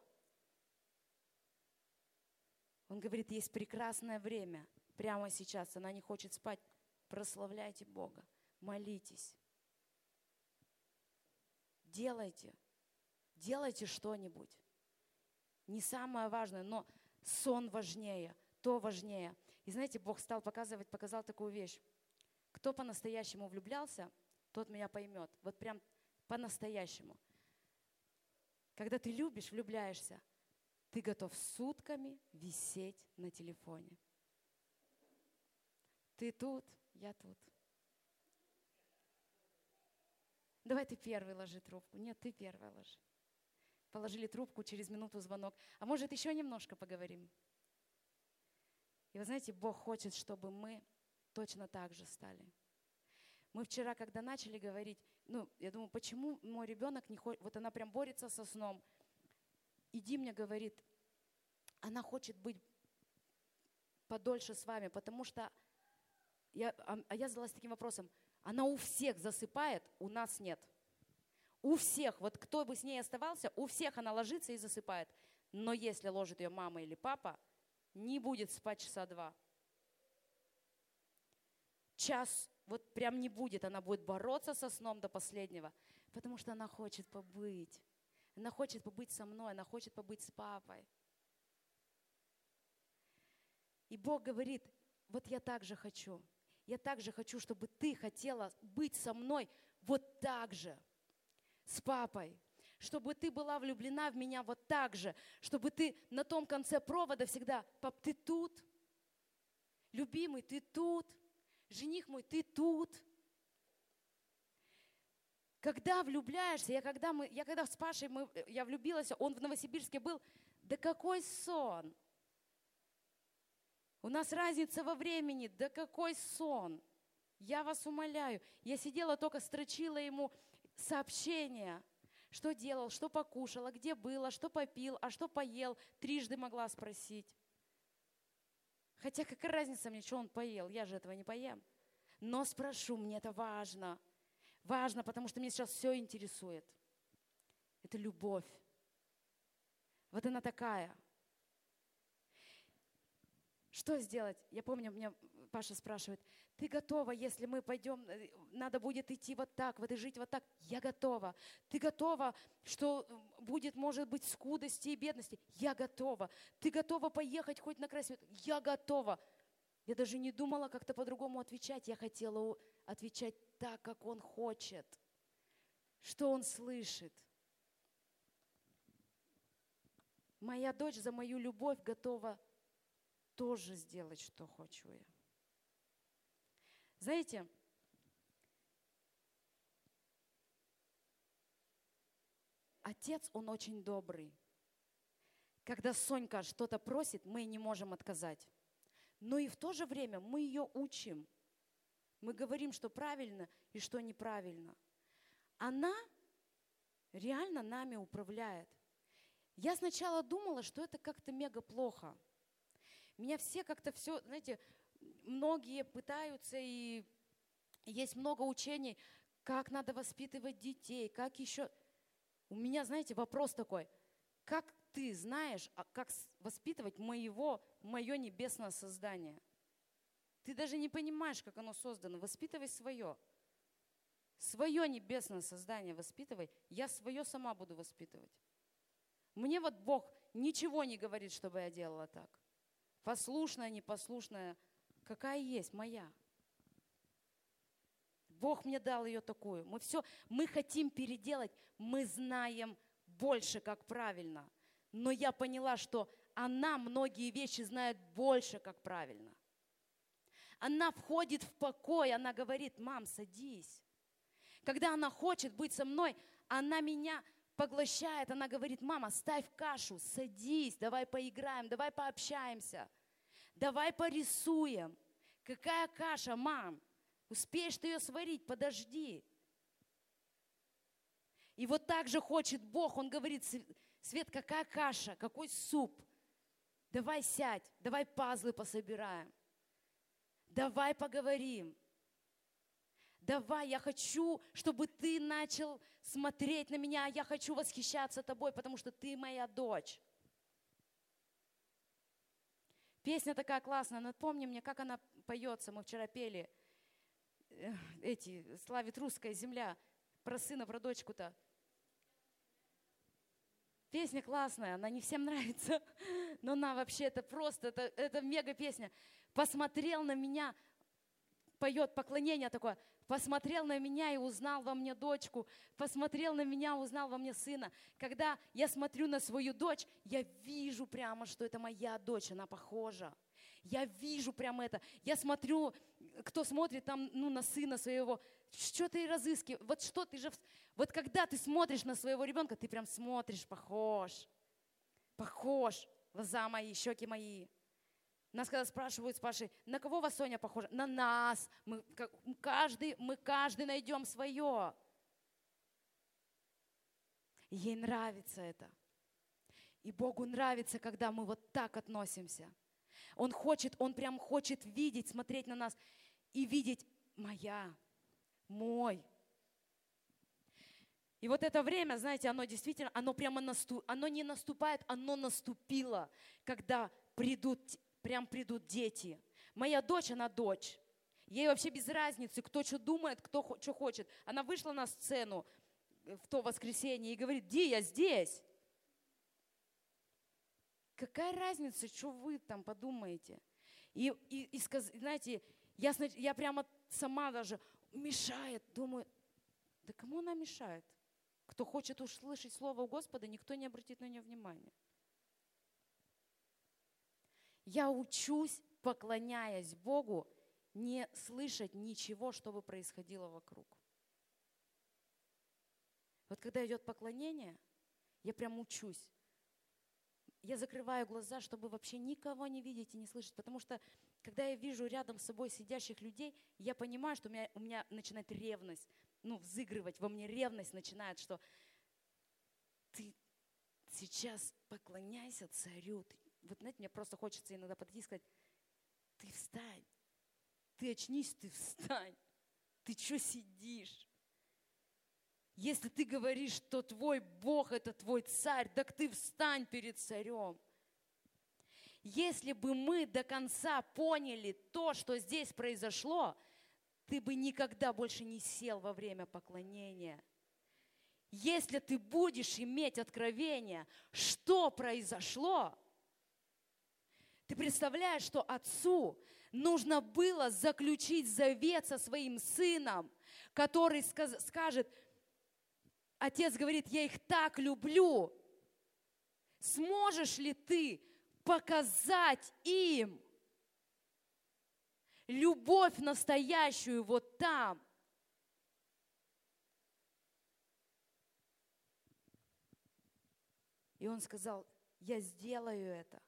Он говорит, есть прекрасное время. Прямо сейчас она не хочет спать. Прославляйте Бога, молитесь. Делайте что-нибудь. Не самое важное, но сон важнее, то важнее. И знаете, Бог показал такую вещь. Кто по-настоящему влюблялся, тот меня поймет. Вот прям по-настоящему. Когда ты любишь, влюбляешься, ты готов сутками висеть на телефоне. Ты тут, я тут. Давай ты первый ложи трубку. Нет, ты первая ложи. Положили трубку, через минуту звонок. А может, еще немножко поговорим? И вы знаете, Бог хочет, чтобы мы точно так же стали. Мы вчера, когда начали говорить, я думаю, почему мой ребенок не хочет, вот она прям борется со сном. Иди мне, говорит, она хочет быть подольше с вами, потому что я задалась таким вопросом, она у всех засыпает, у нас нет. У всех, вот кто бы с ней оставался, у всех она ложится и засыпает. Но если ложит ее мама или папа, не будет спать часа 2. Час вот прям не будет, она будет бороться со сном до последнего, потому что она хочет побыть. Она хочет побыть со мной, она хочет побыть с папой. И Бог говорит, вот я так же хочу. Я так же хочу, чтобы ты хотела быть со мной вот так же, с папой. Чтобы ты была влюблена в меня вот так же. Чтобы ты на том конце провода всегда, пап, ты тут? Любимый, ты тут? Жених мой, ты тут? Когда влюбляешься, я когда с Пашей я влюбилась, он в Новосибирске был, да какой сон! У нас разница во времени, да какой сон! Я вас умоляю. Я сидела, только строчила ему сообщения, что делал, что покушал, а где было, что попил, а что поел. 3 могла спросить. Хотя какая разница мне, что он поел, я же этого не поем. Но спрошу, мне это важно. Важно, потому что меня сейчас все интересует. Это любовь. Вот она такая. Что сделать? Я помню, меня Паша спрашивает, ты готова, если мы пойдем, надо будет идти вот так, вот и жить вот так? Я готова. Ты готова, что будет, может быть, скудости и бедности? Я готова. Ты готова поехать хоть на край света? Я готова. Я даже не думала как-то по-другому отвечать. Я хотела отвечать так, как он хочет, что он слышит. Моя дочь за мою любовь готова тоже сделать, что хочу я. Знаете, отец, он очень добрый. Когда Сонька что-то просит, мы не можем отказать. Но и в то же время мы ее учим. Мы говорим, что правильно и что неправильно. Она реально нами управляет. Я сначала думала, что это как-то мега плохо. Меня все как-то все, знаете, многие пытаются, и есть много учений, как надо воспитывать детей, как еще. У меня, знаете, вопрос такой, как ты знаешь, как воспитывать мое небесное создание? Ты даже не понимаешь, как оно создано. Воспитывай свое. Свое небесное создание воспитывай. Я свое сама буду воспитывать. Мне вот Бог ничего не говорит, чтобы я делала так. Послушная, непослушная, какая есть, моя. Бог мне дал ее такую. Мы хотим переделать, мы знаем больше, как правильно. Но я поняла, что она многие вещи знает больше, как правильно. Она входит в покой, она говорит, мам, садись. Когда она хочет быть со мной, она меня поглощает, она говорит, мама, ставь кашу, садись, давай поиграем, давай пообщаемся, давай порисуем. Какая каша, мам? Успеешь ты ее сварить, подожди. И вот так же хочет Бог, Он говорит, Свет, какая каша, какой суп? Давай сядь, давай пазлы пособираем, давай поговорим. Давай, я хочу, чтобы ты начал смотреть на меня, я хочу восхищаться тобой, потому что ты моя дочь. Песня такая классная, напомни мне, как она поется. Мы вчера пели «Славит русская земля», про сына, про дочку-то. Песня классная, она не всем нравится, но она вообще, это просто, это мега песня. Посмотрел на меня, поет поклонение такое. Посмотрел на меня и узнал во мне дочку. Посмотрел на меня, узнал во мне сына. Когда я смотрю на свою дочь, я вижу прямо, что это моя дочь, она похожа. Я вижу прямо это. Я смотрю, кто смотрит там, на сына своего, что ты разыскиваешь? Вот что ты же... Вот когда ты смотришь на своего ребенка, ты прям смотришь, похож. Похож. Глаза мои, щеки мои. Нас когда спрашивают с Пашей, на кого вас Соня похожа? На нас. Мы каждый найдем свое. Ей нравится это. И Богу нравится, когда мы вот так относимся. Он прям хочет видеть, смотреть на нас и видеть моя, мой. И вот это время, знаете, оно действительно, оно не наступает, оно наступило, когда придут дети. Моя дочь, она дочь. Ей вообще без разницы, кто что думает, кто что хочет. Она вышла на сцену в то воскресенье и говорит, Ди, я здесь. Какая разница, что вы там подумаете? И знаете, я прямо сама даже мешает, думаю, да кому она мешает? Кто хочет услышать слово Господа, никто не обратит на нее внимания. Я учусь, поклоняясь Богу, не слышать ничего, что бы происходило вокруг. Вот когда идет поклонение, я прям учусь. Я закрываю глаза, чтобы вообще никого не видеть и не слышать. Потому что, когда я вижу рядом с собой сидящих людей, я понимаю, что у меня начинает ревность, взыгрывать. Во мне ревность начинает, что ты сейчас поклоняйся царю. Вот знаете, мне просто хочется иногда подойти и сказать, ты встань, ты очнись, ты встань. Ты что сидишь? Если ты говоришь, что твой Бог – это твой царь, так ты встань перед царем. Если бы мы до конца поняли то, что здесь произошло, ты бы никогда больше не сел во время поклонения. Если ты будешь иметь откровение, что произошло, ты представляешь, что отцу нужно было заключить завет со своим сыном, который скажет, отец говорит, я их так люблю. Сможешь ли ты показать им любовь настоящую вот там? И он сказал, я сделаю это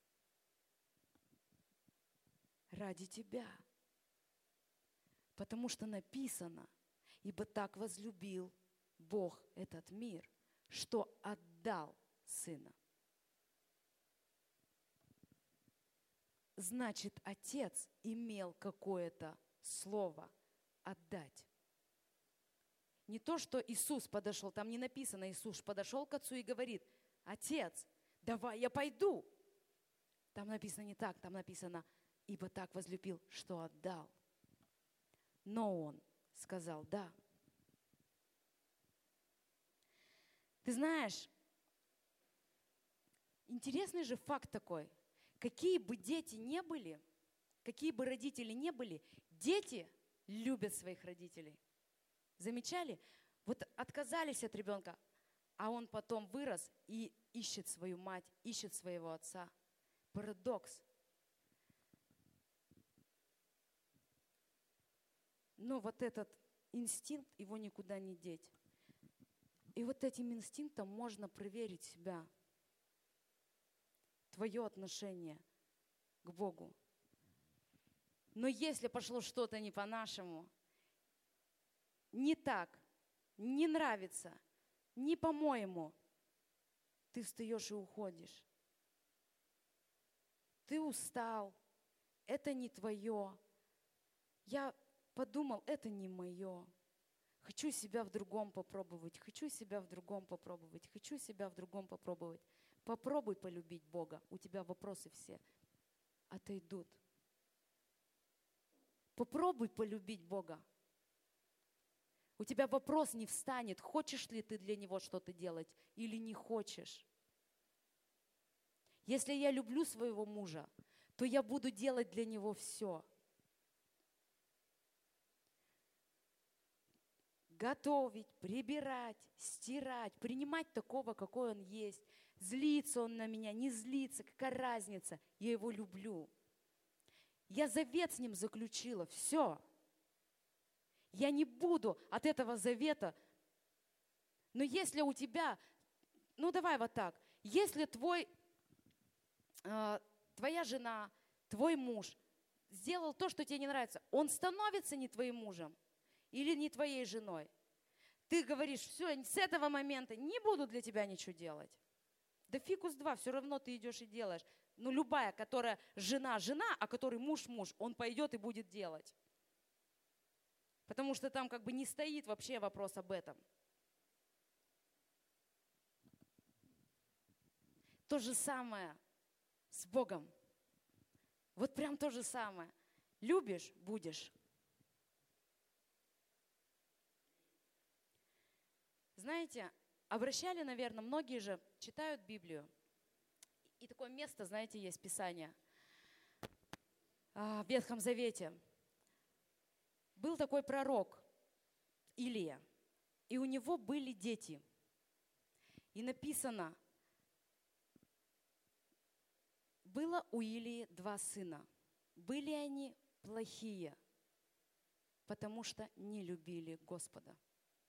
ради тебя. Потому что написано, ибо так возлюбил Бог этот мир, что отдал Сына. Значит, Отец имел какое-то слово отдать. Не то, что Иисус подошел, там не написано, Иисус подошел к Отцу и говорит, Отец, давай я пойду. Там написано не так, там написано, ибо так возлюбил, что отдал. Но Он сказал да. Ты знаешь, интересный же факт такой. Какие бы дети не были, какие бы родители не были, дети любят своих родителей. Замечали? Вот отказались от ребенка, а он потом вырос и ищет свою мать, ищет своего отца. Парадокс. Но вот этот инстинкт, его никуда не деть. И вот этим инстинктом можно проверить себя, твое отношение к Богу. Но если пошло что-то не по-нашему, не так, не нравится, не по-моему, ты встаешь и уходишь. Ты устал, это не твое. Я подумал, это не мое. Хочу себя в другом попробовать, хочу себя в другом попробовать, хочу себя в другом попробовать. Попробуй полюбить Бога, у тебя вопросы все отойдут. Попробуй полюбить Бога. У тебя вопрос не встанет, хочешь ли ты для Него что-то делать или не хочешь. Если я люблю своего мужа, то я буду делать для него все. Готовить, прибирать, стирать, принимать такого, какой он есть. Злится он на меня, не злится, какая разница, я его люблю. Я завет с ним заключила, все. Я не буду от этого завета. Но если у тебя, ну давай вот так, если твоя жена, твой муж сделал то, что тебе не нравится, он становится не твоим мужем или не твоей женой. Ты говоришь, все, с этого момента не буду для тебя ничего делать. Да фикус два, все равно ты идешь и делаешь. Но любая, которая жена, а который муж, он пойдет и будет делать. Потому что там как бы не стоит вообще вопрос об этом. То же самое с Богом. Вот прям то же самое. Любишь – будешь. Знаете, обращали, наверное, многие же читают Библию. И такое место, знаете, есть Писание в Ветхом Завете. Был такой пророк Илия, и у него были дети. И написано, было у Илии 2 сына. Были они плохие, потому что не любили Господа.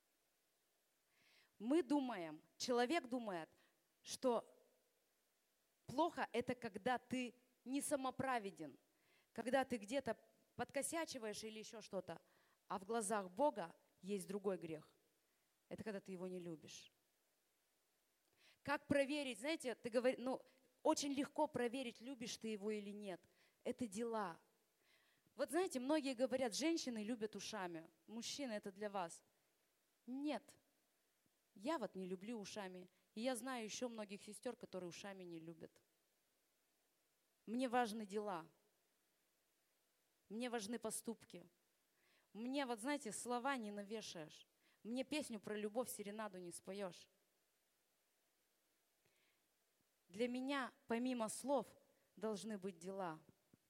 Мы думаем, человек думает, что плохо – это когда ты не самоправеден, когда ты где-то подкосячиваешь или еще что-то, а в глазах Бога есть другой грех. Это когда ты его не любишь. Как проверить, знаете, очень легко проверить, любишь ты его или нет. Это дела. Вот знаете, многие говорят, женщины любят ушами, мужчины это для вас. Нет. Я вот не люблю ушами. И я знаю еще многих сестер, которые ушами не любят. Мне важны дела. Мне важны поступки. Мне, вот знаете, слова не навешаешь. Мне песню про любовь, серенаду не споешь. Для меня, помимо слов, должны быть дела.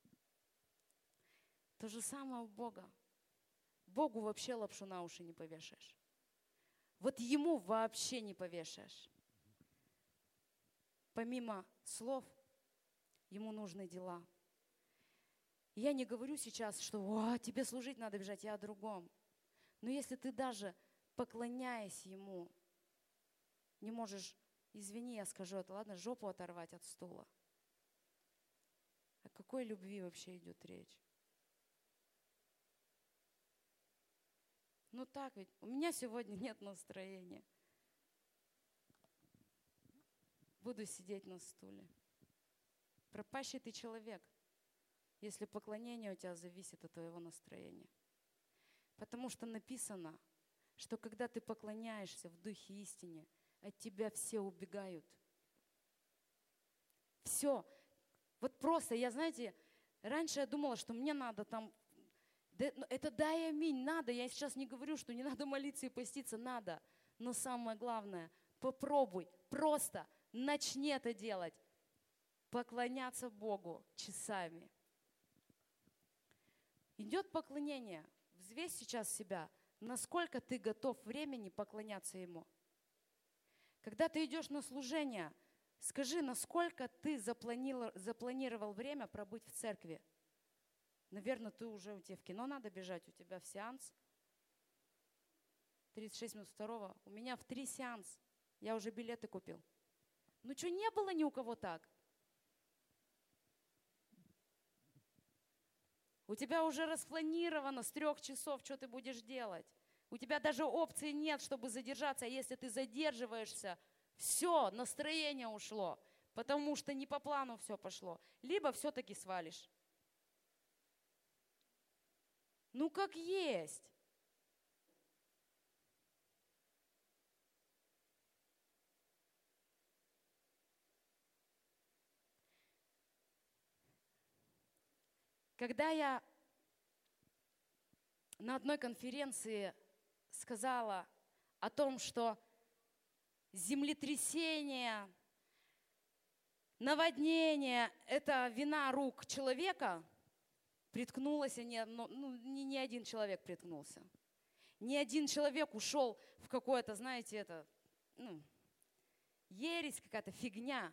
То же самое у Бога. Богу вообще лапшу на уши не повешаешь. Вот Ему вообще не повешаешь. Помимо слов, Ему нужны дела. Я не говорю сейчас, что тебе служить надо бежать, я о другом. Но если ты даже, поклоняясь Ему, не можешь, извини, я скажу это, ладно, жопу оторвать от стула. О какой любви вообще идет речь? Ну так ведь, у меня сегодня нет настроения. Буду сидеть на стуле. Пропащий ты человек, если поклонение у тебя зависит от твоего настроения. Потому что написано, что когда ты поклоняешься в духе истине, от тебя все убегают. Все. Вот просто, знаете, раньше я думала, что мне надо там, это да и аминь, надо. Я сейчас не говорю, что не надо молиться и поститься, надо. Но самое главное, попробуй, просто начни это делать. Поклоняться Богу часами. Идет поклонение. Взвесь сейчас себя, насколько ты готов времени поклоняться Ему. Когда ты идешь на служение, скажи, насколько ты запланировал время пробыть в церкви. Наверное, у тебя в кино надо бежать, у тебя в сеанс. 36 минут второго. У меня в 3 сеанс. Я уже билеты купил. Ну что, не было ни у кого так? У тебя уже распланировано с 3 часов, что ты будешь делать. У тебя даже опции нет, чтобы задержаться. А если ты задерживаешься, все, настроение ушло, потому что не по плану все пошло. Либо все-таки свалишь. Ну как есть. Когда я на одной конференции сказала о том, что землетрясение, наводнение – это вина рук человека, приткнулась, ни один человек приткнулся. Ни один человек ушел в какое-то, знаете, ересь, какая-то фигня.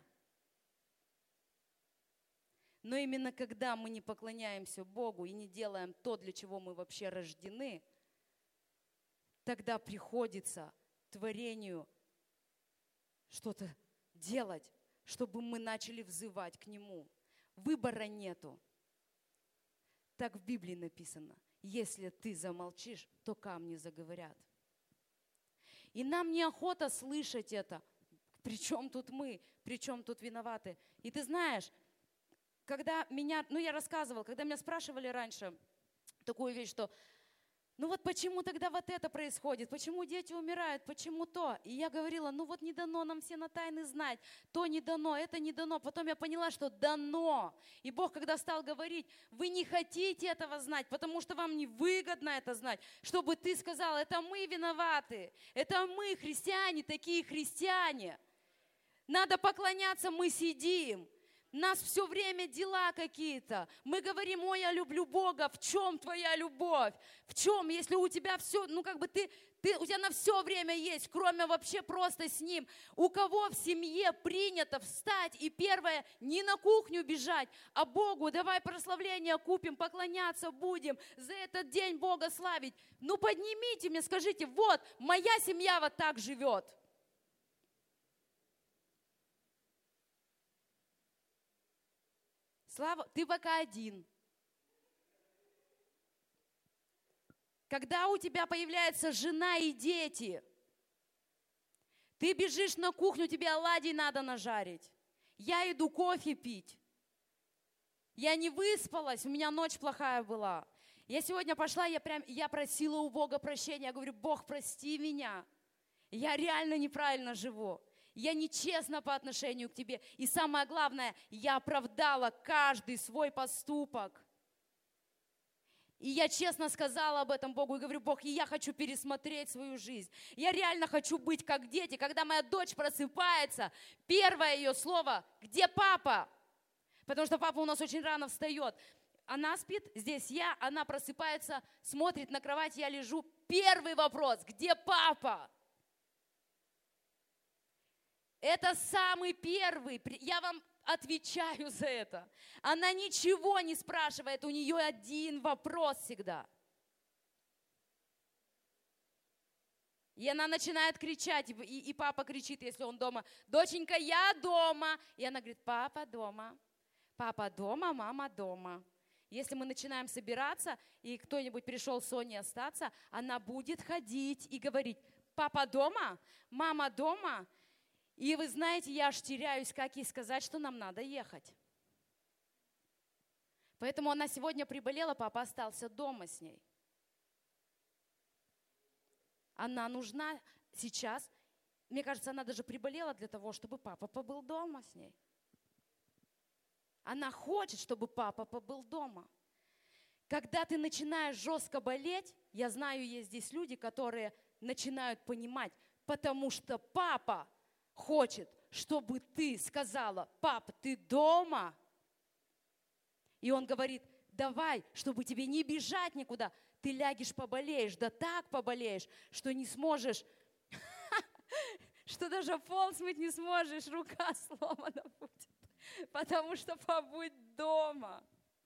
Но именно когда мы не поклоняемся Богу и не делаем то, для чего мы вообще рождены, тогда приходится творению что-то делать, чтобы мы начали взывать к Нему. Выбора нету. Так в Библии написано. Если ты замолчишь, то камни заговорят. И нам неохота слышать это. При чем тут мы? При чем тут виноваты? И ты знаешь, когда я рассказывала, когда меня спрашивали раньше такую вещь, что вот почему тогда вот это происходит, почему дети умирают, почему то? И я говорила, не дано нам все на тайны знать, то не дано, это не дано. Потом я поняла, что дано. И Бог, когда стал говорить, вы не хотите этого знать, потому что вам невыгодно это знать, чтобы ты сказал, это мы виноваты, это мы христиане, такие христиане. Надо поклоняться, мы сидим. Нас все время дела какие-то. Мы говорим, я люблю Бога. В чем твоя любовь? В чем, если у тебя все, у тебя на все время есть, кроме вообще просто с Ним. У кого в семье принято встать и первое, не на кухню бежать, а Богу давай прославление купим, поклоняться будем, за этот день Бога славить. Поднимите мне, скажите, моя семья вот так живет. Слава, ты пока один. Когда у тебя появляется жена и дети, ты бежишь на кухню, тебе оладий надо нажарить. Я иду кофе пить. Я не выспалась, у меня ночь плохая была. Я сегодня пошла, я просила у Бога прощения. Я говорю, Бог, прости меня. Я реально неправильно живу. Я нечестна по отношению к тебе. И самое главное, я оправдала каждый свой поступок. И я честно сказала об этом Богу и говорю: Бог, и я хочу пересмотреть свою жизнь. Я реально хочу быть как дети. Когда моя дочь просыпается, первое ее слово: где папа? Потому что папа у нас очень рано встает. Она спит, здесь я, она просыпается, смотрит на кровать, я лежу. Первый вопрос: где папа? Это самый первый. Я вам отвечаю за это. Она ничего не спрашивает, у нее один вопрос всегда. И она начинает кричать, и папа кричит, если он дома: доченька, я дома. И она говорит: папа дома. Папа дома, мама дома. Если мы начинаем собираться, и кто-нибудь пришел с Соней остаться, она будет ходить и говорить: папа дома, мама дома. И вы знаете, я аж теряюсь, как ей сказать, что нам надо ехать. Поэтому она сегодня приболела, папа остался дома с ней. Она нужна сейчас. Мне кажется, она даже приболела для того, чтобы папа побыл дома с ней. Она хочет, чтобы папа побыл дома. Когда ты начинаешь жестко болеть, я знаю, есть здесь люди, которые начинают понимать, потому что папа хочет, чтобы ты сказала: папа, ты дома? И он говорит: давай, чтобы тебе не бежать никуда, ты лягешь, поболеешь, да так поболеешь, что не сможешь, что даже пол смыть не сможешь, рука сломана будет, потому что побудь дома.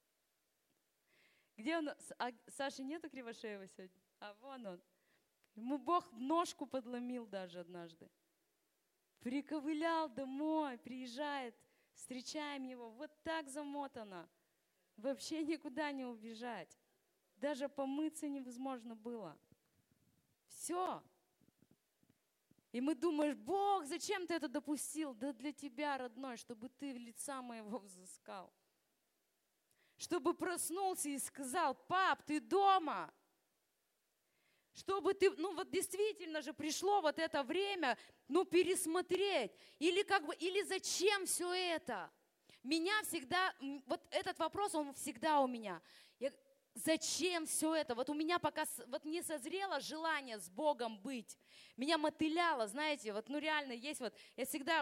Где он? А Саши нету Кривошеева сегодня? А вон он. Ему Бог ножку подломил даже однажды. Приковылял домой, приезжает, встречаем его, вот так замотано. Вообще никуда не убежать. Даже помыться невозможно было. Все. И мы думаем: Бог, зачем ты это допустил? Да для тебя, родной, чтобы ты лица моего взыскал. Чтобы проснулся и сказал: пап, ты дома? Чтобы ты, вот действительно же пришло вот это время, пересмотреть. Или зачем все это? Меня всегда, вот этот вопрос, он всегда у меня. Зачем все это? Вот у меня пока не созрело желание с Богом быть. Меня мотыляло, знаете, реально есть я всегда...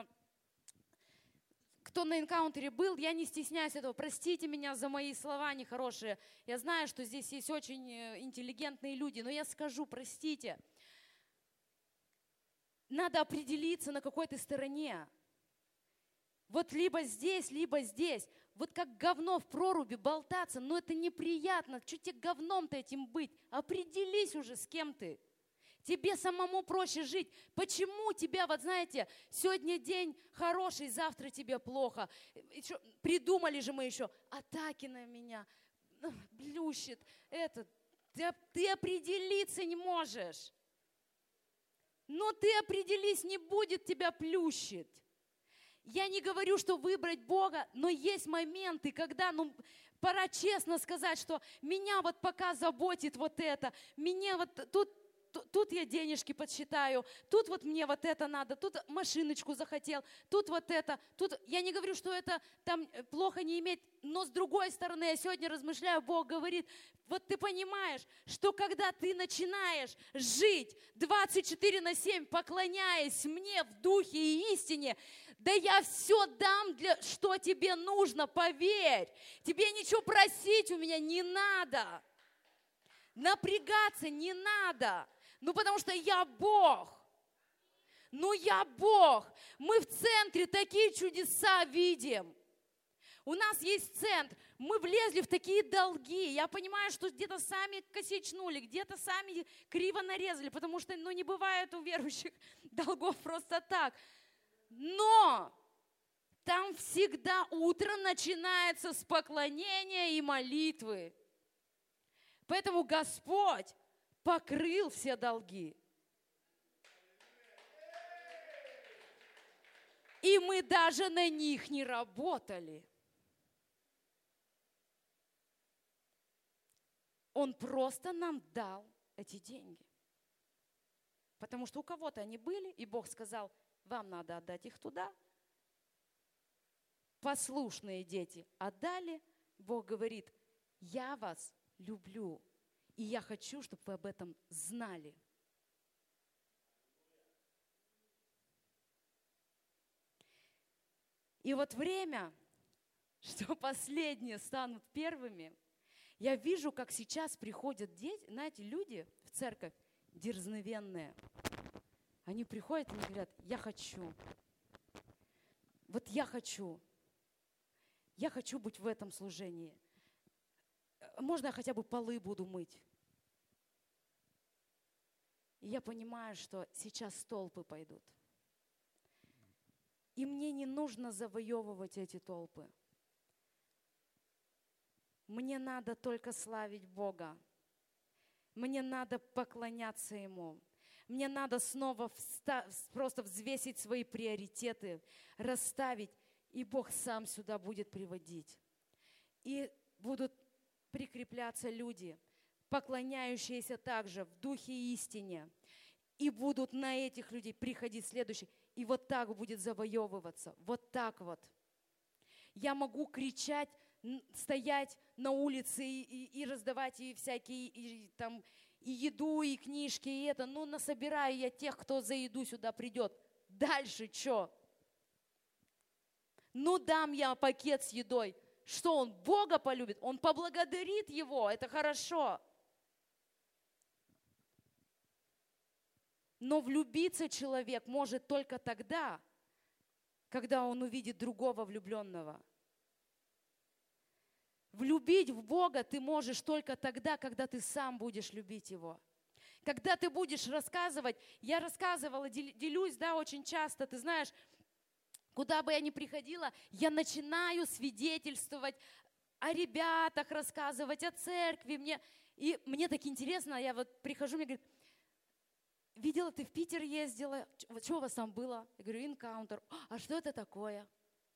Кто на энкаунтере был, я не стесняюсь этого. Простите меня за мои слова нехорошие. Я знаю, что здесь есть очень интеллигентные люди, но я скажу: простите. Надо определиться, на какой ты стороне. Либо здесь, либо здесь. Как говно в проруби болтаться, это неприятно. Что тебе говном-то этим быть? Определись уже, с кем ты. Тебе самому проще жить. Почему тебя, знаете, сегодня день хороший, завтра тебе плохо? Придумали же мы еще атаки на меня, блющит. Ты определиться не можешь. Но ты определись, не будет тебя плющить. Я не говорю, что выбрать Бога, но есть моменты, когда, пора честно сказать, что меня пока заботит это, меня тут я денежки подсчитаю, тут мне это надо, тут машиночку захотел, тут это, тут... Я не говорю, что это там плохо не иметь, но с другой стороны, я сегодня размышляю, Бог говорит: ты понимаешь, что когда ты начинаешь жить 24/7, поклоняясь мне в духе и истине, да я все дам, что тебе нужно, поверь. Тебе ничего просить у меня не надо. Напрягаться не надо. Потому что я Бог. Я Бог. Мы в центре такие чудеса видим. У нас есть центр. Мы влезли в такие долги. Я понимаю, что где-то сами косячнули, где-то сами криво нарезали, потому что, не бывает у верующих долгов просто так. Но там всегда утро начинается с поклонения и молитвы. Поэтому Господь покрыл все долги. И мы даже на них не работали. Он просто нам дал эти деньги. Потому что у кого-то они были, и Бог сказал, вам надо отдать их туда. Послушные дети отдали. Бог говорит, я вас люблю, и я хочу, чтобы вы об этом знали. И вот время, что последние станут первыми, я вижу, как сейчас приходят дети, знаете, люди в церковь дерзновенные. Они приходят и говорят, я хочу. Вот я хочу. Я хочу быть в этом служении. Можно я хотя бы полы буду мыть? И я понимаю, что сейчас толпы пойдут. И мне не нужно завоевывать эти толпы. Мне надо только славить Бога. Мне надо поклоняться Ему. Мне надо снова просто взвесить свои приоритеты, расставить, и Бог сам сюда будет приводить. И будут прикрепляться люди, поклоняющиеся также в духе и истине. И будут на этих людей приходить следующие. И вот так будет завоевываться. Вот так вот. Я могу кричать, стоять на улице и раздавать и всякие и еду, и книжки, и это. Ну, насобираю я тех, кто за еду сюда придет. Дальше что? Ну, дам я пакет с едой. Что, он Бога полюбит? Он поблагодарит Его. Это хорошо. Но влюбиться человек может только тогда, когда он увидит другого влюбленного. Влюбить в Бога ты можешь только тогда, когда ты сам будешь любить Его. Когда ты будешь рассказывать, я рассказывала, делюсь, да, очень часто, ты знаешь, куда бы я ни приходила, я начинаю свидетельствовать о ребятах, рассказывать о церкви. И мне так интересно, я вот прихожу, мне говорят, видела, ты в Питер ездила, что у вас там было? Я говорю, Encounter. А что это такое?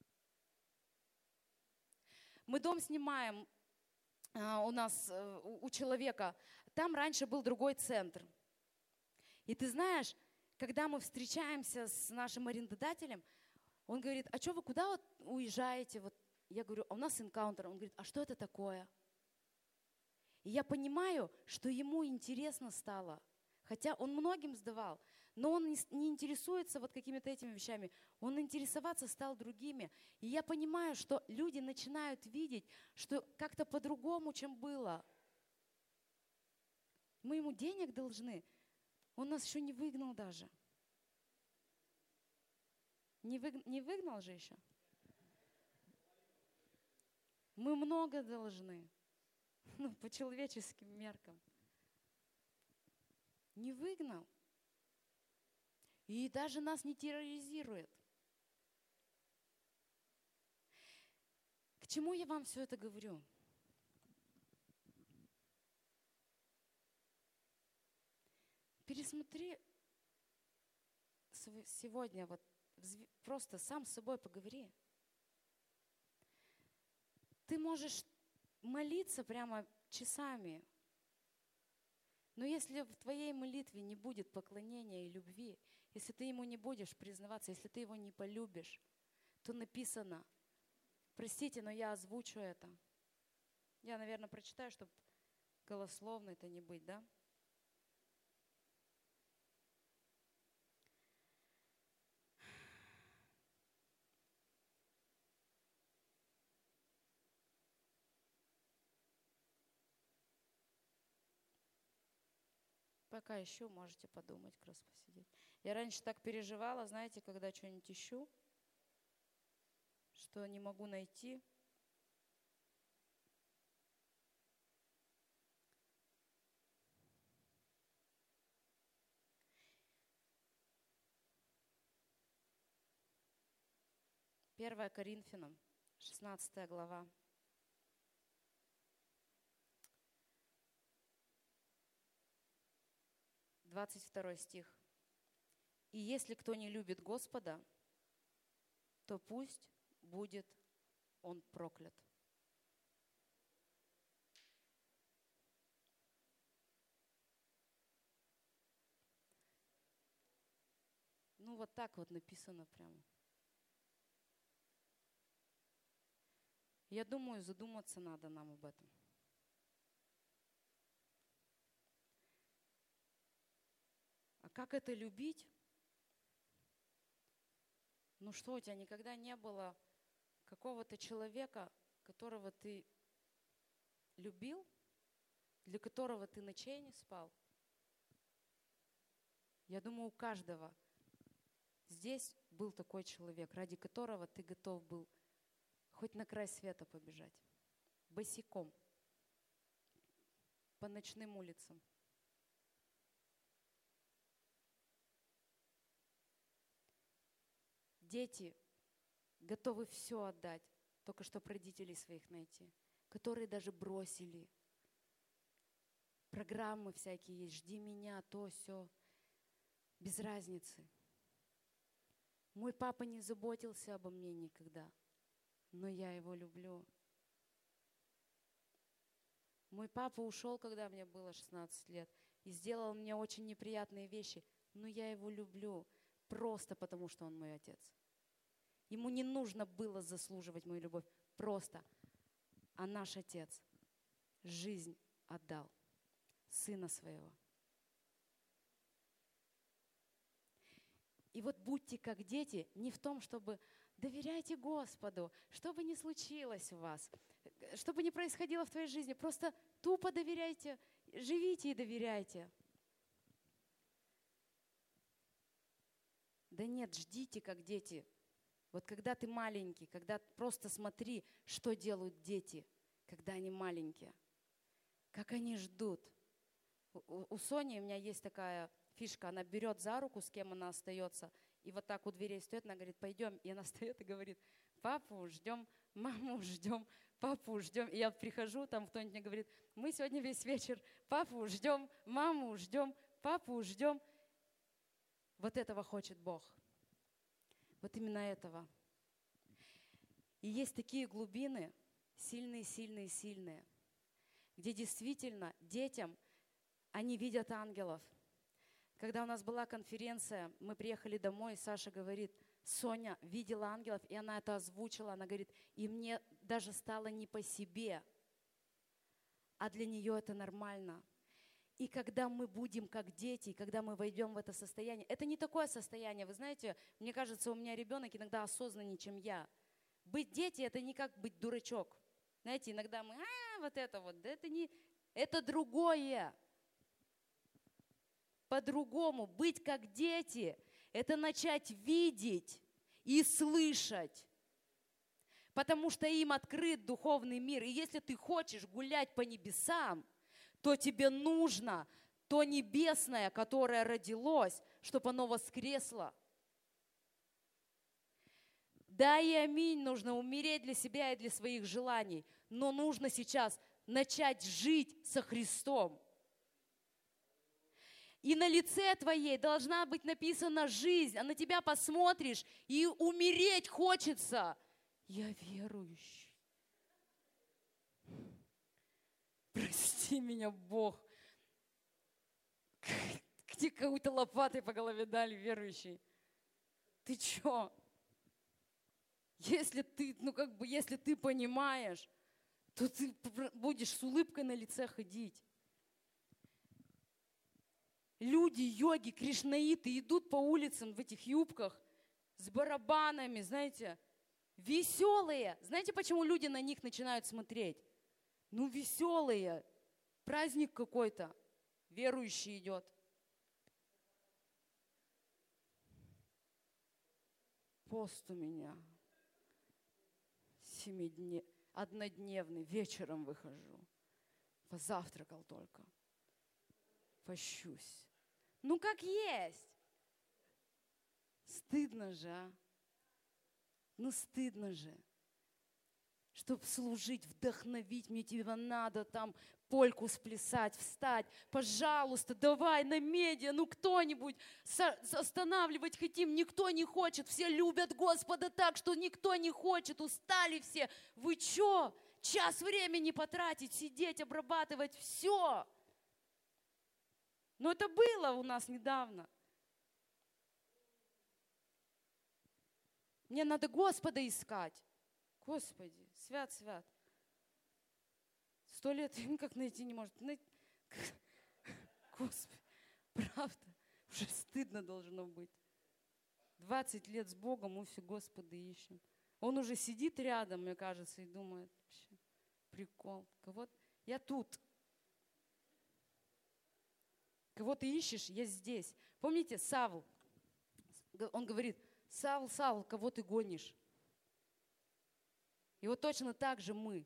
Мы дом снимаем у нас, у человека. Там раньше был другой центр. И ты знаешь, когда мы встречаемся с нашим арендодателем, он говорит, а что вы, куда вот уезжаете? Вот я говорю, а у нас Encounter. Он говорит, а что это такое? И я понимаю, что ему интересно стало. Хотя он многим сдавал, но он не интересуется вот какими-то этими вещами. Он интересоваться стал другими. И я понимаю, что люди начинают видеть, что как-то по-другому, чем было. Мы ему денег должны. Он нас еще не выгнал даже. Не выгнал же еще? Мы много должны. Ну, по человеческим меркам. Не выгнал. И даже нас не терроризирует. К чему я вам все это говорю? Пересмотри сегодня, вот просто сам с собой поговори. Ты можешь молиться прямо часами, но если в твоей молитве не будет поклонения и любви, если ты ему не будешь признаваться, если ты его не полюбишь, то написано, простите, но я озвучу это. Я, наверное, прочитаю, чтобы голословно это не быть, да? Пока ищу, можете подумать, как раз посидеть. Я раньше так переживала, знаете, когда что-нибудь ищу, что не могу найти. Первая Коринфянам, 16 глава. 22 стих. «И если кто не любит Господа, то пусть будет он проклят». вот так вот написано прямо. Я думаю, задуматься надо нам об этом. А как это любить? Ну что, у тебя никогда не было какого-то человека, которого ты любил, для которого ты ночей не спал? Я думаю, у каждого здесь был такой человек, ради которого ты готов был хоть на край света побежать, босиком, по ночным улицам. Дети готовы все отдать, только чтобы родителей своих найти, которые даже бросили. Программы всякие есть, жди меня, то, сё, без разницы. Мой папа не заботился обо мне никогда, но я его люблю. Мой папа ушел, когда мне было 16 лет, и сделал мне очень неприятные вещи, но я его люблю просто потому, что он мой отец. Ему не нужно было заслуживать мою любовь, просто. А наш отец жизнь отдал, сына своего. И вот будьте как дети не в том, чтобы доверяйте Господу, что бы ни случилось у вас, что бы ни происходило в твоей жизни, просто тупо доверяйте, живите и доверяйте. Да нет, ждите как дети. Вот когда ты маленький, когда просто смотри, что делают дети, когда они маленькие, как они ждут. У Сони у меня есть такая фишка, она берет за руку, с кем она остается, и вот так у дверей стоит, она говорит, пойдем, и она встает и говорит, папу ждем, маму ждем, папу ждем. И я прихожу, там кто-нибудь мне говорит, мы сегодня весь вечер папу ждем, маму ждем, папу ждем. Вот этого хочет Бог. Вот именно этого. И есть такие глубины, сильные, сильные, сильные, где действительно детям, они видят ангелов. Когда у нас была конференция, мы приехали домой, и Саша говорит, Соня видела ангелов, и она это озвучила, она говорит, и мне даже стало не по себе, а для нее это нормально. И когда мы будем как дети, когда мы войдем в это состояние, это не такое состояние, вы знаете, мне кажется, у меня ребенок иногда осознаннее, чем я. Быть дети – это не как быть дурачок. Знаете, иногда мы, вот это вот, да это не, это другое. По-другому. Быть как дети – это начать видеть и слышать. Потому что им открыт духовный мир. И если ты хочешь гулять по небесам, то тебе нужно то небесное, которое родилось, чтобы оно воскресло. Да и аминь, нужно умереть для себя и для своих желаний, но нужно сейчас начать жить со Христом. И на лице твоей должна быть написана жизнь, а на тебя посмотришь, и умереть хочется. Я верующий. Прости меня, Бог. Где какой-то лопатой по голове дали, верующий? Ты чё? Если ты, если ты понимаешь, то ты будешь с улыбкой на лице ходить. Люди, йоги, кришнаиты идут по улицам в этих юбках с барабанами, знаете, веселые. Знаете, почему люди на них начинают смотреть? Ну, веселые. Праздник какой-то. Верующий идет. Пост у меня. однодневный. Вечером выхожу. Позавтракал только. Пощусь. Ну, как есть. Стыдно же, а? Ну, стыдно же. Чтобы служить, вдохновить, мне тебе надо там польку сплясать, встать. Пожалуйста, давай на медиа, ну кто-нибудь останавливать хотим. Никто не хочет, все любят Господа так, что никто не хочет, устали все. Вы что? Час времени потратить, сидеть, обрабатывать, все. Но это было у нас недавно. Мне надо Господа искать. Господи, свят, свят. 100 лет никак найти не может. Господи, правда, уже стыдно должно быть. 20 лет с Богом, мы все Господа ищем. Он уже сидит рядом, мне кажется, и думает, вообще, прикол. Кого-то я тут. Кого ты ищешь, я здесь. Помните, Савл, он говорит, Савл, Савл, кого ты гонишь? И вот точно так же мы.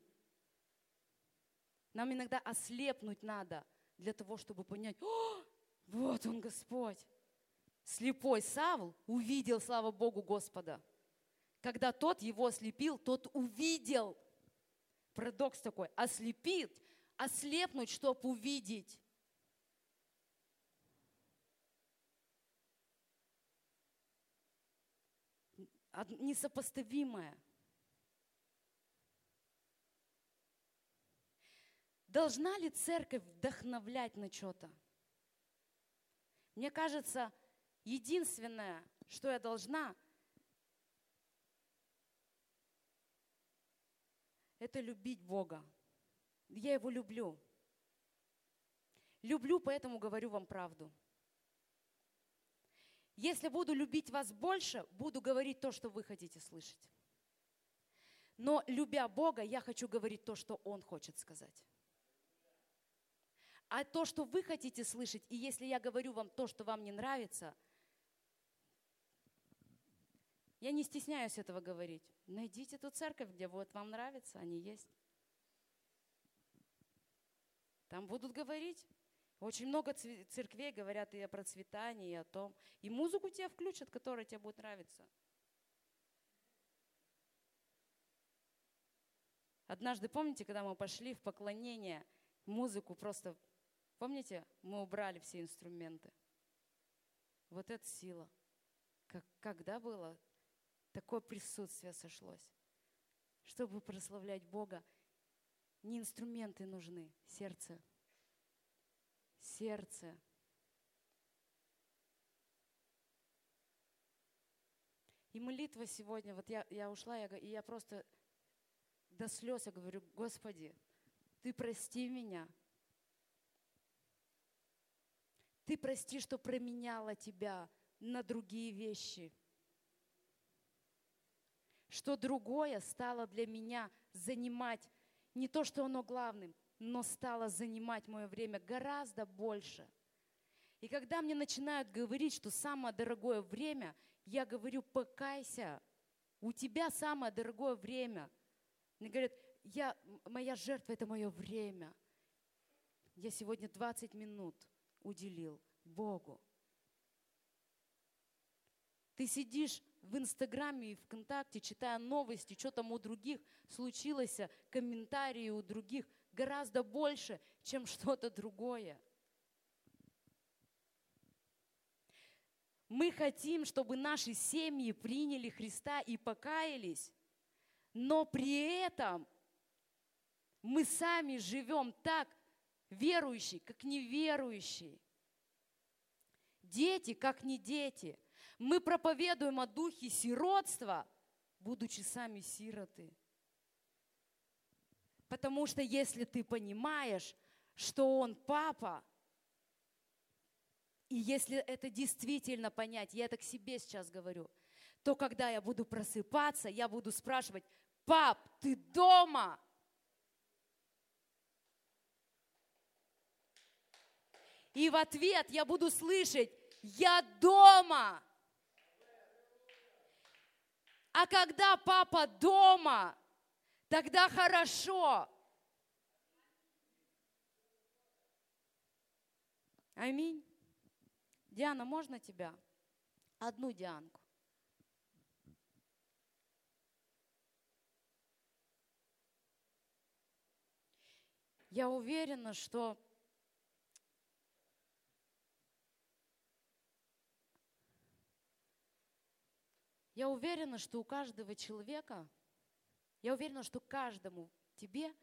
Нам иногда ослепнуть надо для того, чтобы понять, о, вот он Господь. Слепой Савл увидел, слава Богу, Господа. Когда тот его ослепил, тот увидел. Парадокс такой, ослепить, ослепнуть, чтобы увидеть. Несопоставимое. Должна ли церковь вдохновлять на что-то? Мне кажется, единственное, что я должна, это любить Бога. Я Его люблю. Люблю, поэтому говорю вам правду. Если буду любить вас больше, буду говорить то, что вы хотите слышать. Но любя Бога, я хочу говорить то, что Он хочет сказать. А то, что вы хотите слышать, и если я говорю вам то, что вам не нравится, я не стесняюсь этого говорить. Найдите ту церковь, где вот вам нравится, они есть. Там будут говорить. Очень много церквей говорят и о процветании, и о том. И музыку тебе включат, которая тебе будет нравиться. Однажды, помните, когда мы пошли в поклонение, музыку просто... Помните, мы убрали все инструменты. Вот это сила. Когда было, такое присутствие сошлось. Чтобы прославлять Бога, не инструменты нужны, сердце. Сердце. И молитва сегодня, вот я ушла, и я просто до слез я говорю, Господи, Ты прости меня. Ты прости, что променяла Тебя на другие вещи. Что другое стало для меня занимать, не то, что оно главным, но стало занимать мое время гораздо больше. И когда мне начинают говорить, что самое дорогое время, я говорю, покайся, у тебя самое дорогое время. Мне говорят, моя жертва – это мое время. Я сегодня 20 минут уделил Богу. Ты сидишь в Инстаграме и ВКонтакте, читая новости, что там у других случилось, комментарии у других гораздо больше, чем что-то другое. Мы хотим, чтобы наши семьи приняли Христа и покаялись, но при этом мы сами живем так, верующий, как неверующий. Дети, как не дети. Мы проповедуем о духе сиротства, будучи сами сироты. Потому что если ты понимаешь, что он папа, и если это действительно понять, я это к себе сейчас говорю, то когда я буду просыпаться, я буду спрашивать, пап, ты дома? И в ответ я буду слышать, я дома. А когда папа дома, тогда хорошо. Аминь. Диана, можно тебя? Одну Дианку. Я уверена, что у каждого человека, я уверена, что каждому тебе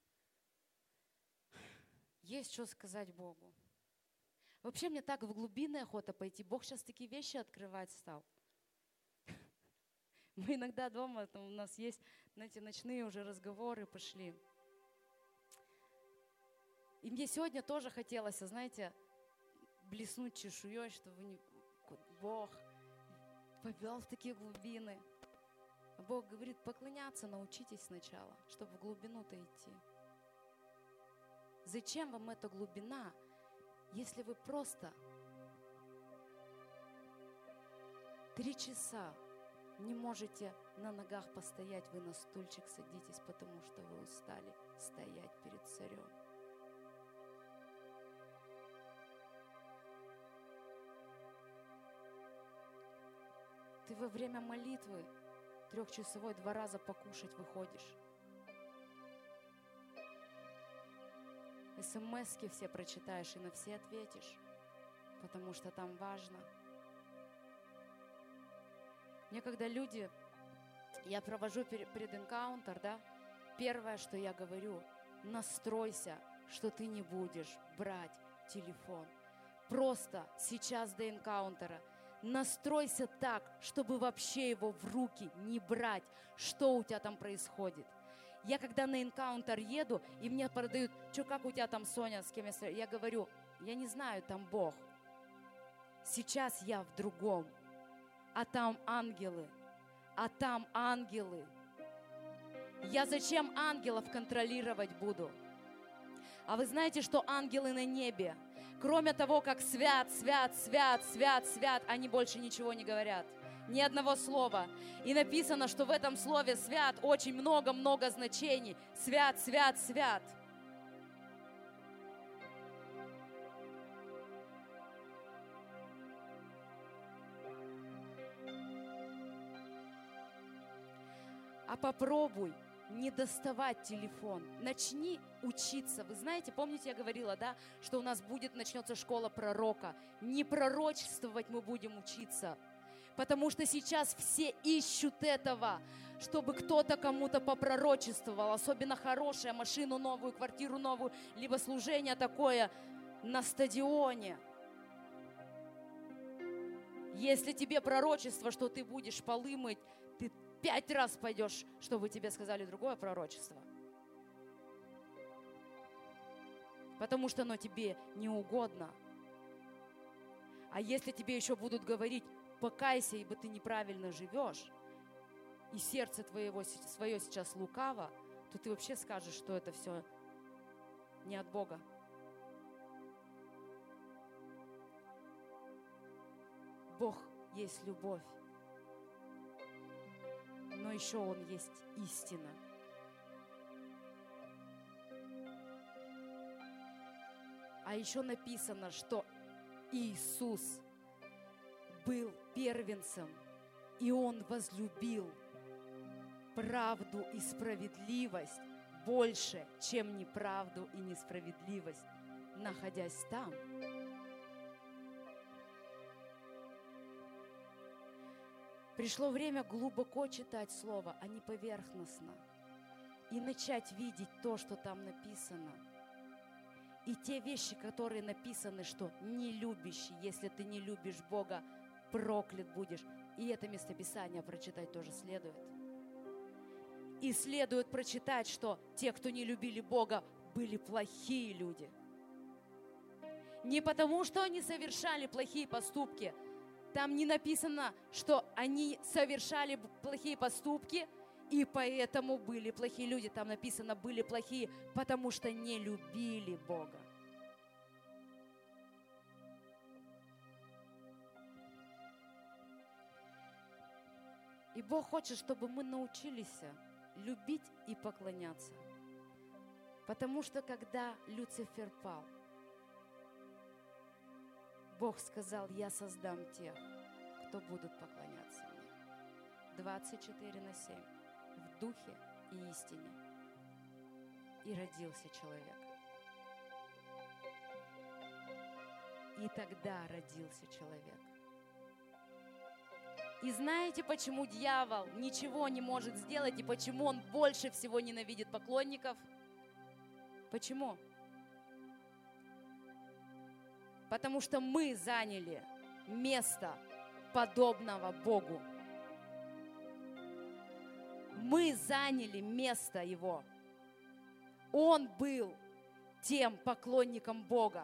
есть что сказать Богу. Вообще мне так в глубины охота пойти. Бог сейчас такие вещи открывать стал. Мы иногда дома, там у нас есть, знаете, ночные уже разговоры пошли. И мне сегодня тоже хотелось, знаете, блеснуть чешуей, чтобы Бог повел в такие глубины. А Бог говорит, поклоняться научитесь сначала, чтобы в глубину-то идти. Зачем вам эта глубина, если вы просто 3 часа не можете на ногах постоять, вы на стульчик садитесь, потому что вы устали стоять перед царем. Ты во время молитвы 3-часовой 2 раза покушать выходишь. СМСки все прочитаешь и на все ответишь, потому что там важно. Мне когда люди, я провожу предэнкаунтер, да, первое, что я говорю, настройся, что ты не будешь брать телефон. Просто сейчас до энкаунтера настройся так, чтобы вообще его в руки не брать, что у тебя там происходит. Я когда на энкаунтер еду, и мне продают, что, как у тебя там, Соня, с кем я говорю, я не знаю, там Бог. Сейчас я в другом, а там ангелы, Я зачем ангелов контролировать буду? А вы знаете, что ангелы на небе, кроме того, как свят, свят, свят, свят, свят, они больше ничего не говорят. Ни одного слова. И написано, что в этом слове «свят» очень много-много значений. Свят, свят, свят. А попробуй не доставать телефон. Начни учиться. Вы знаете, помните, я говорила, да, что у нас начнется школа пророка. Не пророчествовать мы будем учиться. Потому что сейчас все ищут этого, чтобы кто-то кому-то попророчествовал, особенно хорошее, машину новую, квартиру новую, либо служение такое на стадионе. Если тебе пророчество, что ты будешь полы мыть, ты 5 раз пойдешь, чтобы тебе сказали другое пророчество. Потому что оно тебе не угодно. А если тебе еще будут говорить, покайся, ибо ты неправильно живешь, и сердце свое сейчас лукаво, то ты вообще скажешь, что это все не от Бога. Бог есть любовь, но еще Он есть истина. А еще написано, что Иисус был первенцем, и Он возлюбил правду и справедливость больше, чем неправду и несправедливость, находясь там. Пришло время глубоко читать Слово, а не поверхностно, и начать видеть то, что там написано. И те вещи, которые написаны, что не любящий, если ты не любишь Бога, проклят будешь. И это местописание прочитать тоже следует. И следует прочитать, что те, кто не любили Бога, были плохие люди. Не потому, что они совершали плохие поступки. Там не написано, что они совершали плохие поступки, и поэтому были плохие люди. Там написано, были плохие, потому что не любили Бога. И Бог хочет, чтобы мы научились любить и поклоняться. Потому что когда Люцифер пал, Бог сказал, я создам тех, кто будут поклоняться мне. 24/7 в духе и истине. И родился человек. И тогда родился человек. И знаете, почему дьявол ничего не может сделать, и почему он больше всего ненавидит поклонников? Почему? Потому что мы заняли место подобного Богу. Мы заняли место Его. Он был тем поклонником Бога,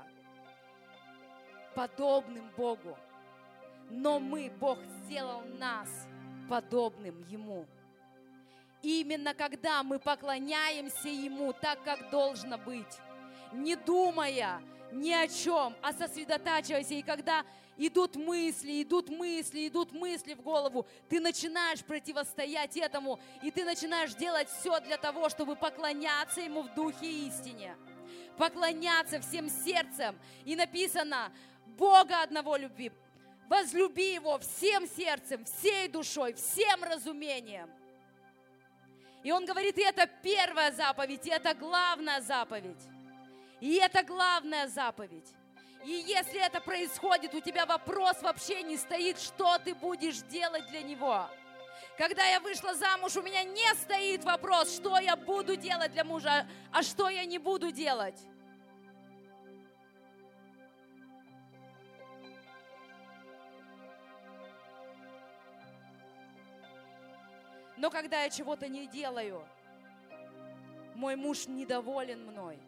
подобным Богу. Но Бог сделал нас подобным Ему. И именно когда мы поклоняемся Ему так, как должно быть, не думая ни о чем, а сосредотачиваясь, и когда идут мысли в голову, ты начинаешь противостоять этому, и ты начинаешь делать все для того, чтобы поклоняться Ему в духе и истине. Поклоняться всем сердцем. И написано: Бога одного люби, возлюби Его всем сердцем, всей душой, всем разумением. И Он говорит, и это первая заповедь, и это главная заповедь. И это главная заповедь. И если это происходит, у тебя вопрос вообще не стоит, что ты будешь делать для Него. Когда я вышла замуж, у меня не стоит вопрос, что я буду делать для мужа, а что я не буду делать. Но когда я чего-то не делаю, мой муж недоволен мной.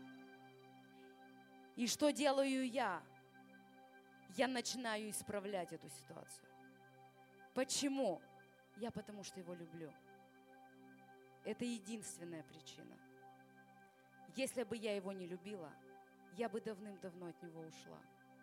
И что делаю я? Я начинаю исправлять эту ситуацию. Почему? Потому что его люблю. Это единственная причина. Если бы я его не любила, я бы давным-давно от него ушла.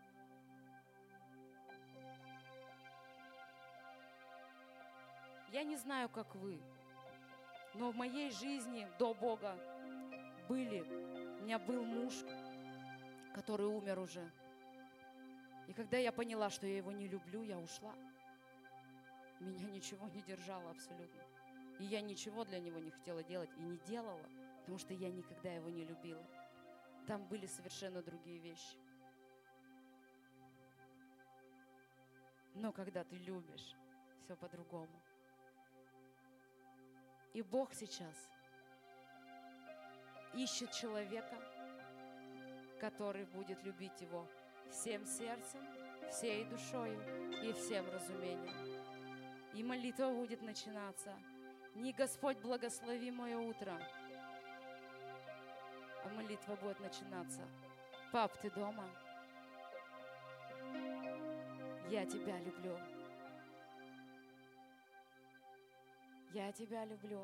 Я не знаю, как вы, но в моей жизни до Бога у меня был муж, который умер уже. И когда я поняла, что я его не люблю, я ушла. Меня ничего не держало абсолютно. И я ничего для него не хотела делать и не делала, потому что я никогда его не любила. Там были совершенно другие вещи. Но когда ты любишь, все по-другому. И Бог сейчас ищет человека, который будет любить Его всем сердцем, всей душою и всем разумением. И молитва будет начинаться. Не «Господь, благослови мое утро», а молитва будет начинаться. «Пап, ты дома? Я тебя люблю. Я тебя люблю.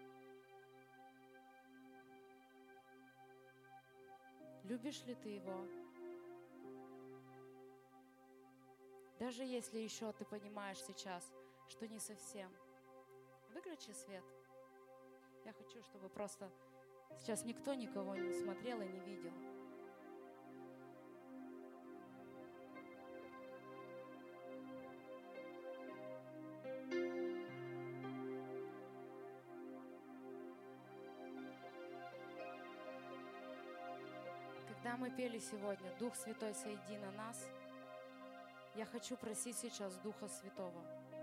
Любишь ли ты его? Даже если еще ты понимаешь сейчас, что не совсем. Выключи свет. Я хочу, чтобы просто сейчас никто никого не смотрел и не видел. Когда мы пели сегодня «Дух Святой, сойди на нас», я хочу просить сейчас Духа Святого.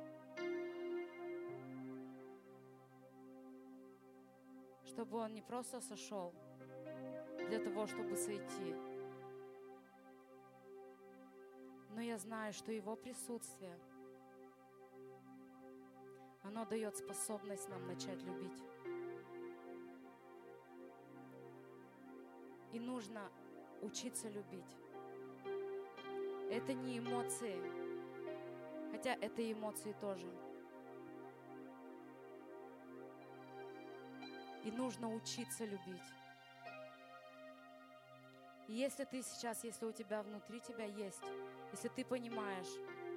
Чтобы Он не просто сошел для того, чтобы сойти, но я знаю, что Его присутствие, оно дает способность нам начать любить. И нужно учиться любить. Это не эмоции, хотя это и эмоции тоже. И нужно учиться любить. И если ты сейчас, если у тебя внутри тебя есть, если ты понимаешь,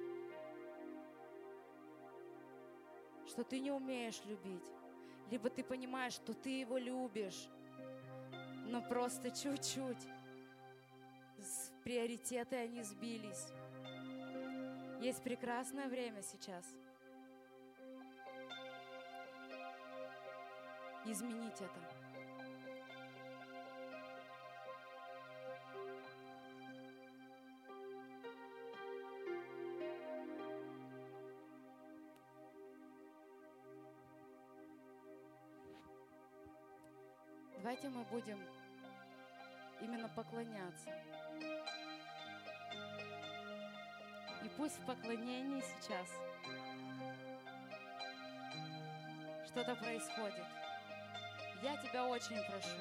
что ты не умеешь любить, либо ты понимаешь, что ты его любишь, но просто чуть-чуть приоритеты они сбились. Есть прекрасное время сейчас изменить это. Давайте мы будем именно поклоняться. И пусть в поклонении сейчас что-то что-то происходит. Я тебя очень прошу,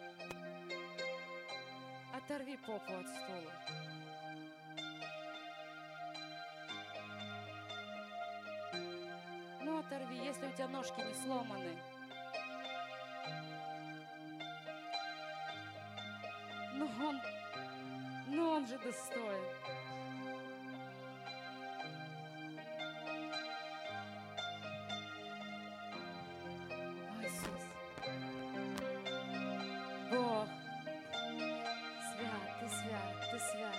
оторви попу от стула. Ну, оторви, если у тебя ножки не сломаны. Ну он же достоин. О, Иисус. Бог, свят, ты свят, ты свят.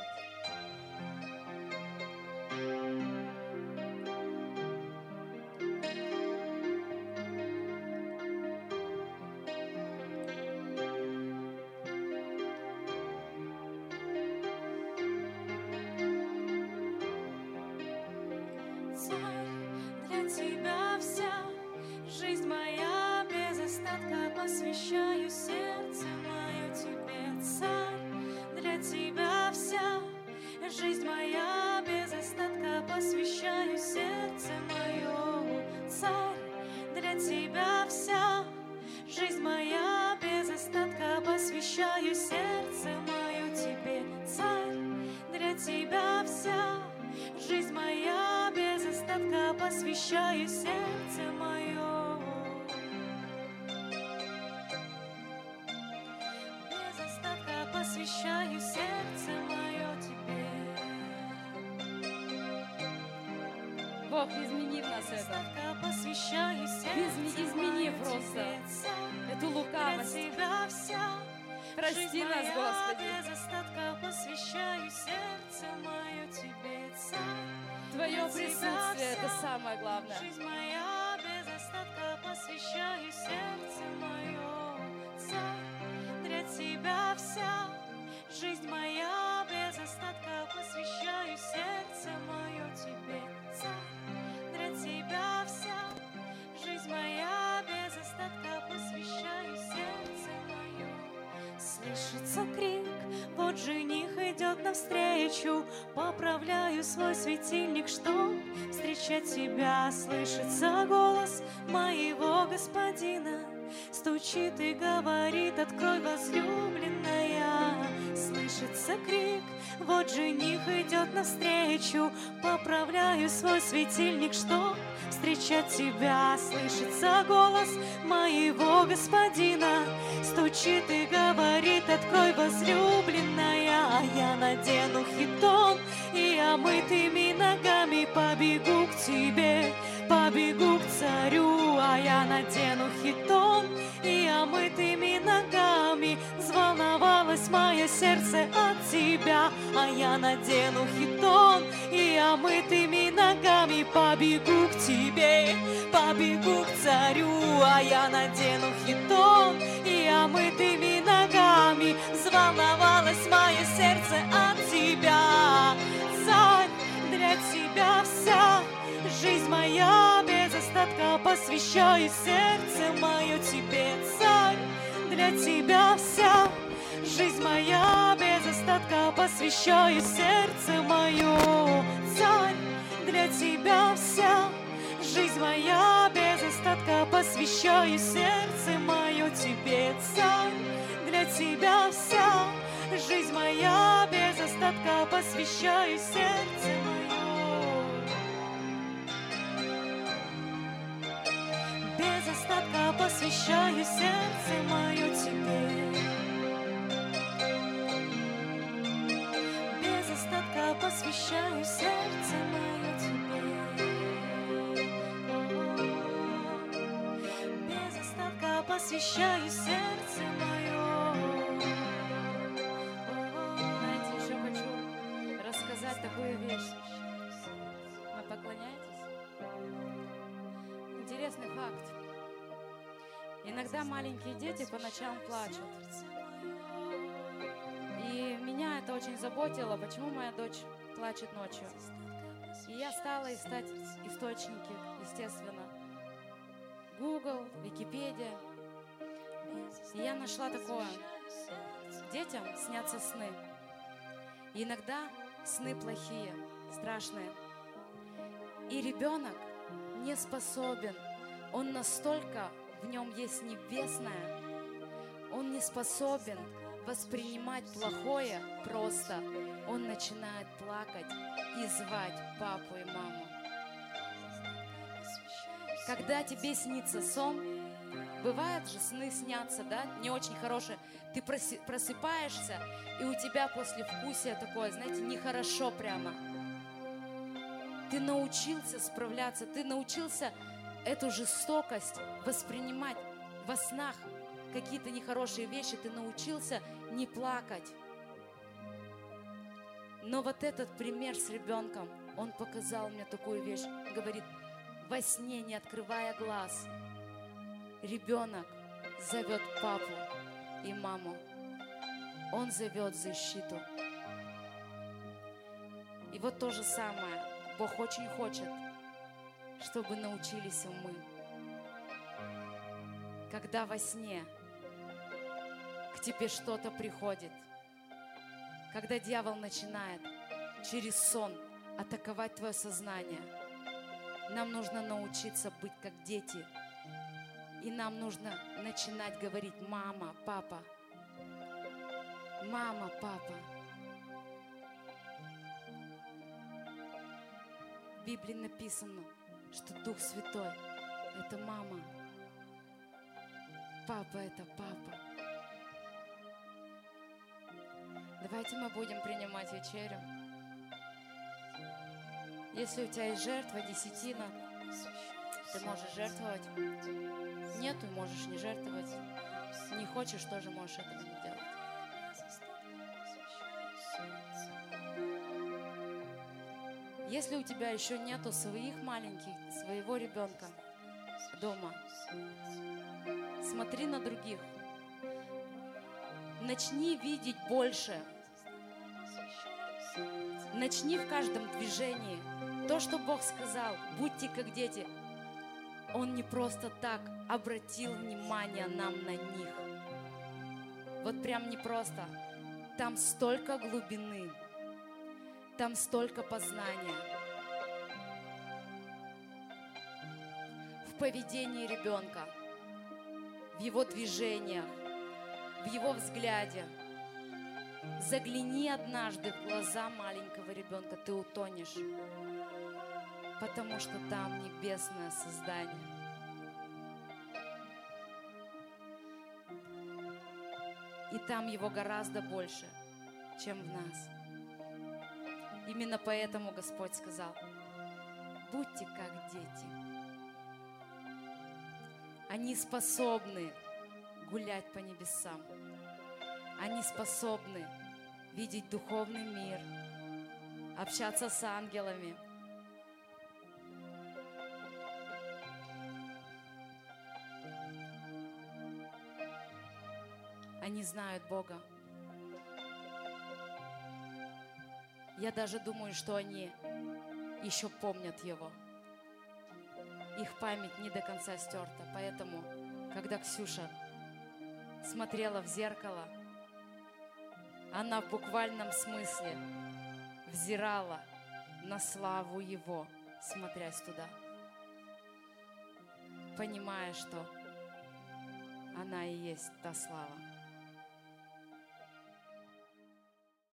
Для тебя вся жизнь моя, без остатка посвящаю сердце мое тебе, Царь. Для тебя вся жизнь моя, без остатка посвящаю сердце мое, Царь. Для тебя вся жизнь моя, без остатка посвящаю сердце мое тебе, Царь. Для тебя вся жизнь моя, без остатка посвящаю сердце мое. Без остатка посвящаю сердце мое тебе. Бог, измени в нас Без это. остатка посвящаю сердце Измени мое просто тебе, Царь. эту Для лукавость. тебя вся Прости жизнь нас, моя, Господи. без остатка посвящаю сердце мое тебе, Царь. Твое Для присутствие — тебя это вся самое главное. жизнь моя, без остатка посвящаю сердце мое, Царь. Для тебя вся жизнь моя, без остатка посвящаю сердце мое тебе, Царь. Для тебя вся жизнь моя, без остатка посвящаю сердце мое. Слышится крик, вот жених идет навстречу, поправляю свой светильник, чтоб встречать тебя. Слышится голос моего господина, стучит и говорит: открой, возлюбленная. Слышится крик, вот жених идет навстречу, поправляю свой светильник, чтоб встречать тебя. Слышится голос моего господина, стучит и говорит: открой, возлюбленная. А я надену хитон и омытыми ногами побегу к тебе, побегу к царю. А я надену хитон и омытыми ногами, взволновалось мое сердце от тебя. А я надену хитон и омытыми ногами побегу к тебе, побегу к царю. А я надену хитон и омытыми ногами, взволновалось мое сердце от тебя. Царь, для тебя вся жизнь моя, без остатка посвящаю сердце мое тебе, Царь. Для тебя вся жизнь моя, без остатка посвящаю сердце мое, Царь. Для тебя вся жизнь моя, без остатка посвящаю сердце мое тебе, Царь. Для тебя вся жизнь моя, без остатка посвящаю сердце мое. Без остатка посвящаю сердце мое тебе. Без остатка посвящаю сердце мое тебе. Без остатка посвящаю сердце мое. Знаете, еще хочу рассказать такую вещь. Вы поклоняетесь? Интересный факт. Иногда маленькие дети по ночам плачут. И меня это очень заботило, почему моя дочь плачет ночью. И я стала искать источники, естественно. Google, Википедия. И я нашла такое. Детям снятся сны. И иногда сны плохие, страшные. И ребенок не способен Он настолько, в нем есть небесное, он не способен воспринимать плохое просто. Он начинает плакать и звать папу и маму. Когда тебе снится сон, бывают же сны снятся, да, не очень хорошие. Ты просыпаешься, и у тебя послевкусие такое, знаете, нехорошо прямо. Ты научился справляться, ты научился эту жестокость воспринимать во снах, какие-то нехорошие вещи, ты научился не плакать. Но вот этот пример с ребенком, он показал мне такую вещь. Говорит, во сне, не открывая глаз, ребенок зовет папу и маму. Он зовет защиту. И вот то же самое. Бог очень хочет, чтобы научились мы. Когда во сне к тебе что-то приходит, когда дьявол начинает через сон атаковать твое сознание, нам нужно научиться быть как дети. И нам нужно начинать говорить: мама, папа, мама, папа. В Библии написано, что Дух Святой – это мама, папа – это папа. Давайте мы будем принимать вечерю. Если у тебя есть жертва, десятина, ты можешь жертвовать. Нету, можешь не жертвовать. Не хочешь, тоже можешь этого не делать. Если у тебя еще нету своих маленьких, своего ребенка дома, смотри на других. Начни видеть больше. Начни в каждом движении. То, что Бог сказал, будьте как дети. Он не просто так обратил внимание нам на них. Вот прям не просто. Там столько глубины. Там столько познания. В поведении ребенка, в его движениях, в его взгляде. Загляни однажды в глаза маленького ребенка, ты утонешь. Потому что там небесное создание. И там его гораздо больше, чем в нас. Именно поэтому Господь сказал: будьте как дети. Они способны гулять по небесам. Они способны видеть духовный мир, общаться с ангелами. Они знают Бога. Я даже думаю, что они еще помнят Его. Их память не до конца стерта. Поэтому, когда Ксюша смотрела в зеркало, она в буквальном смысле взирала на славу Его, смотрясь туда, понимая, что она и есть та слава.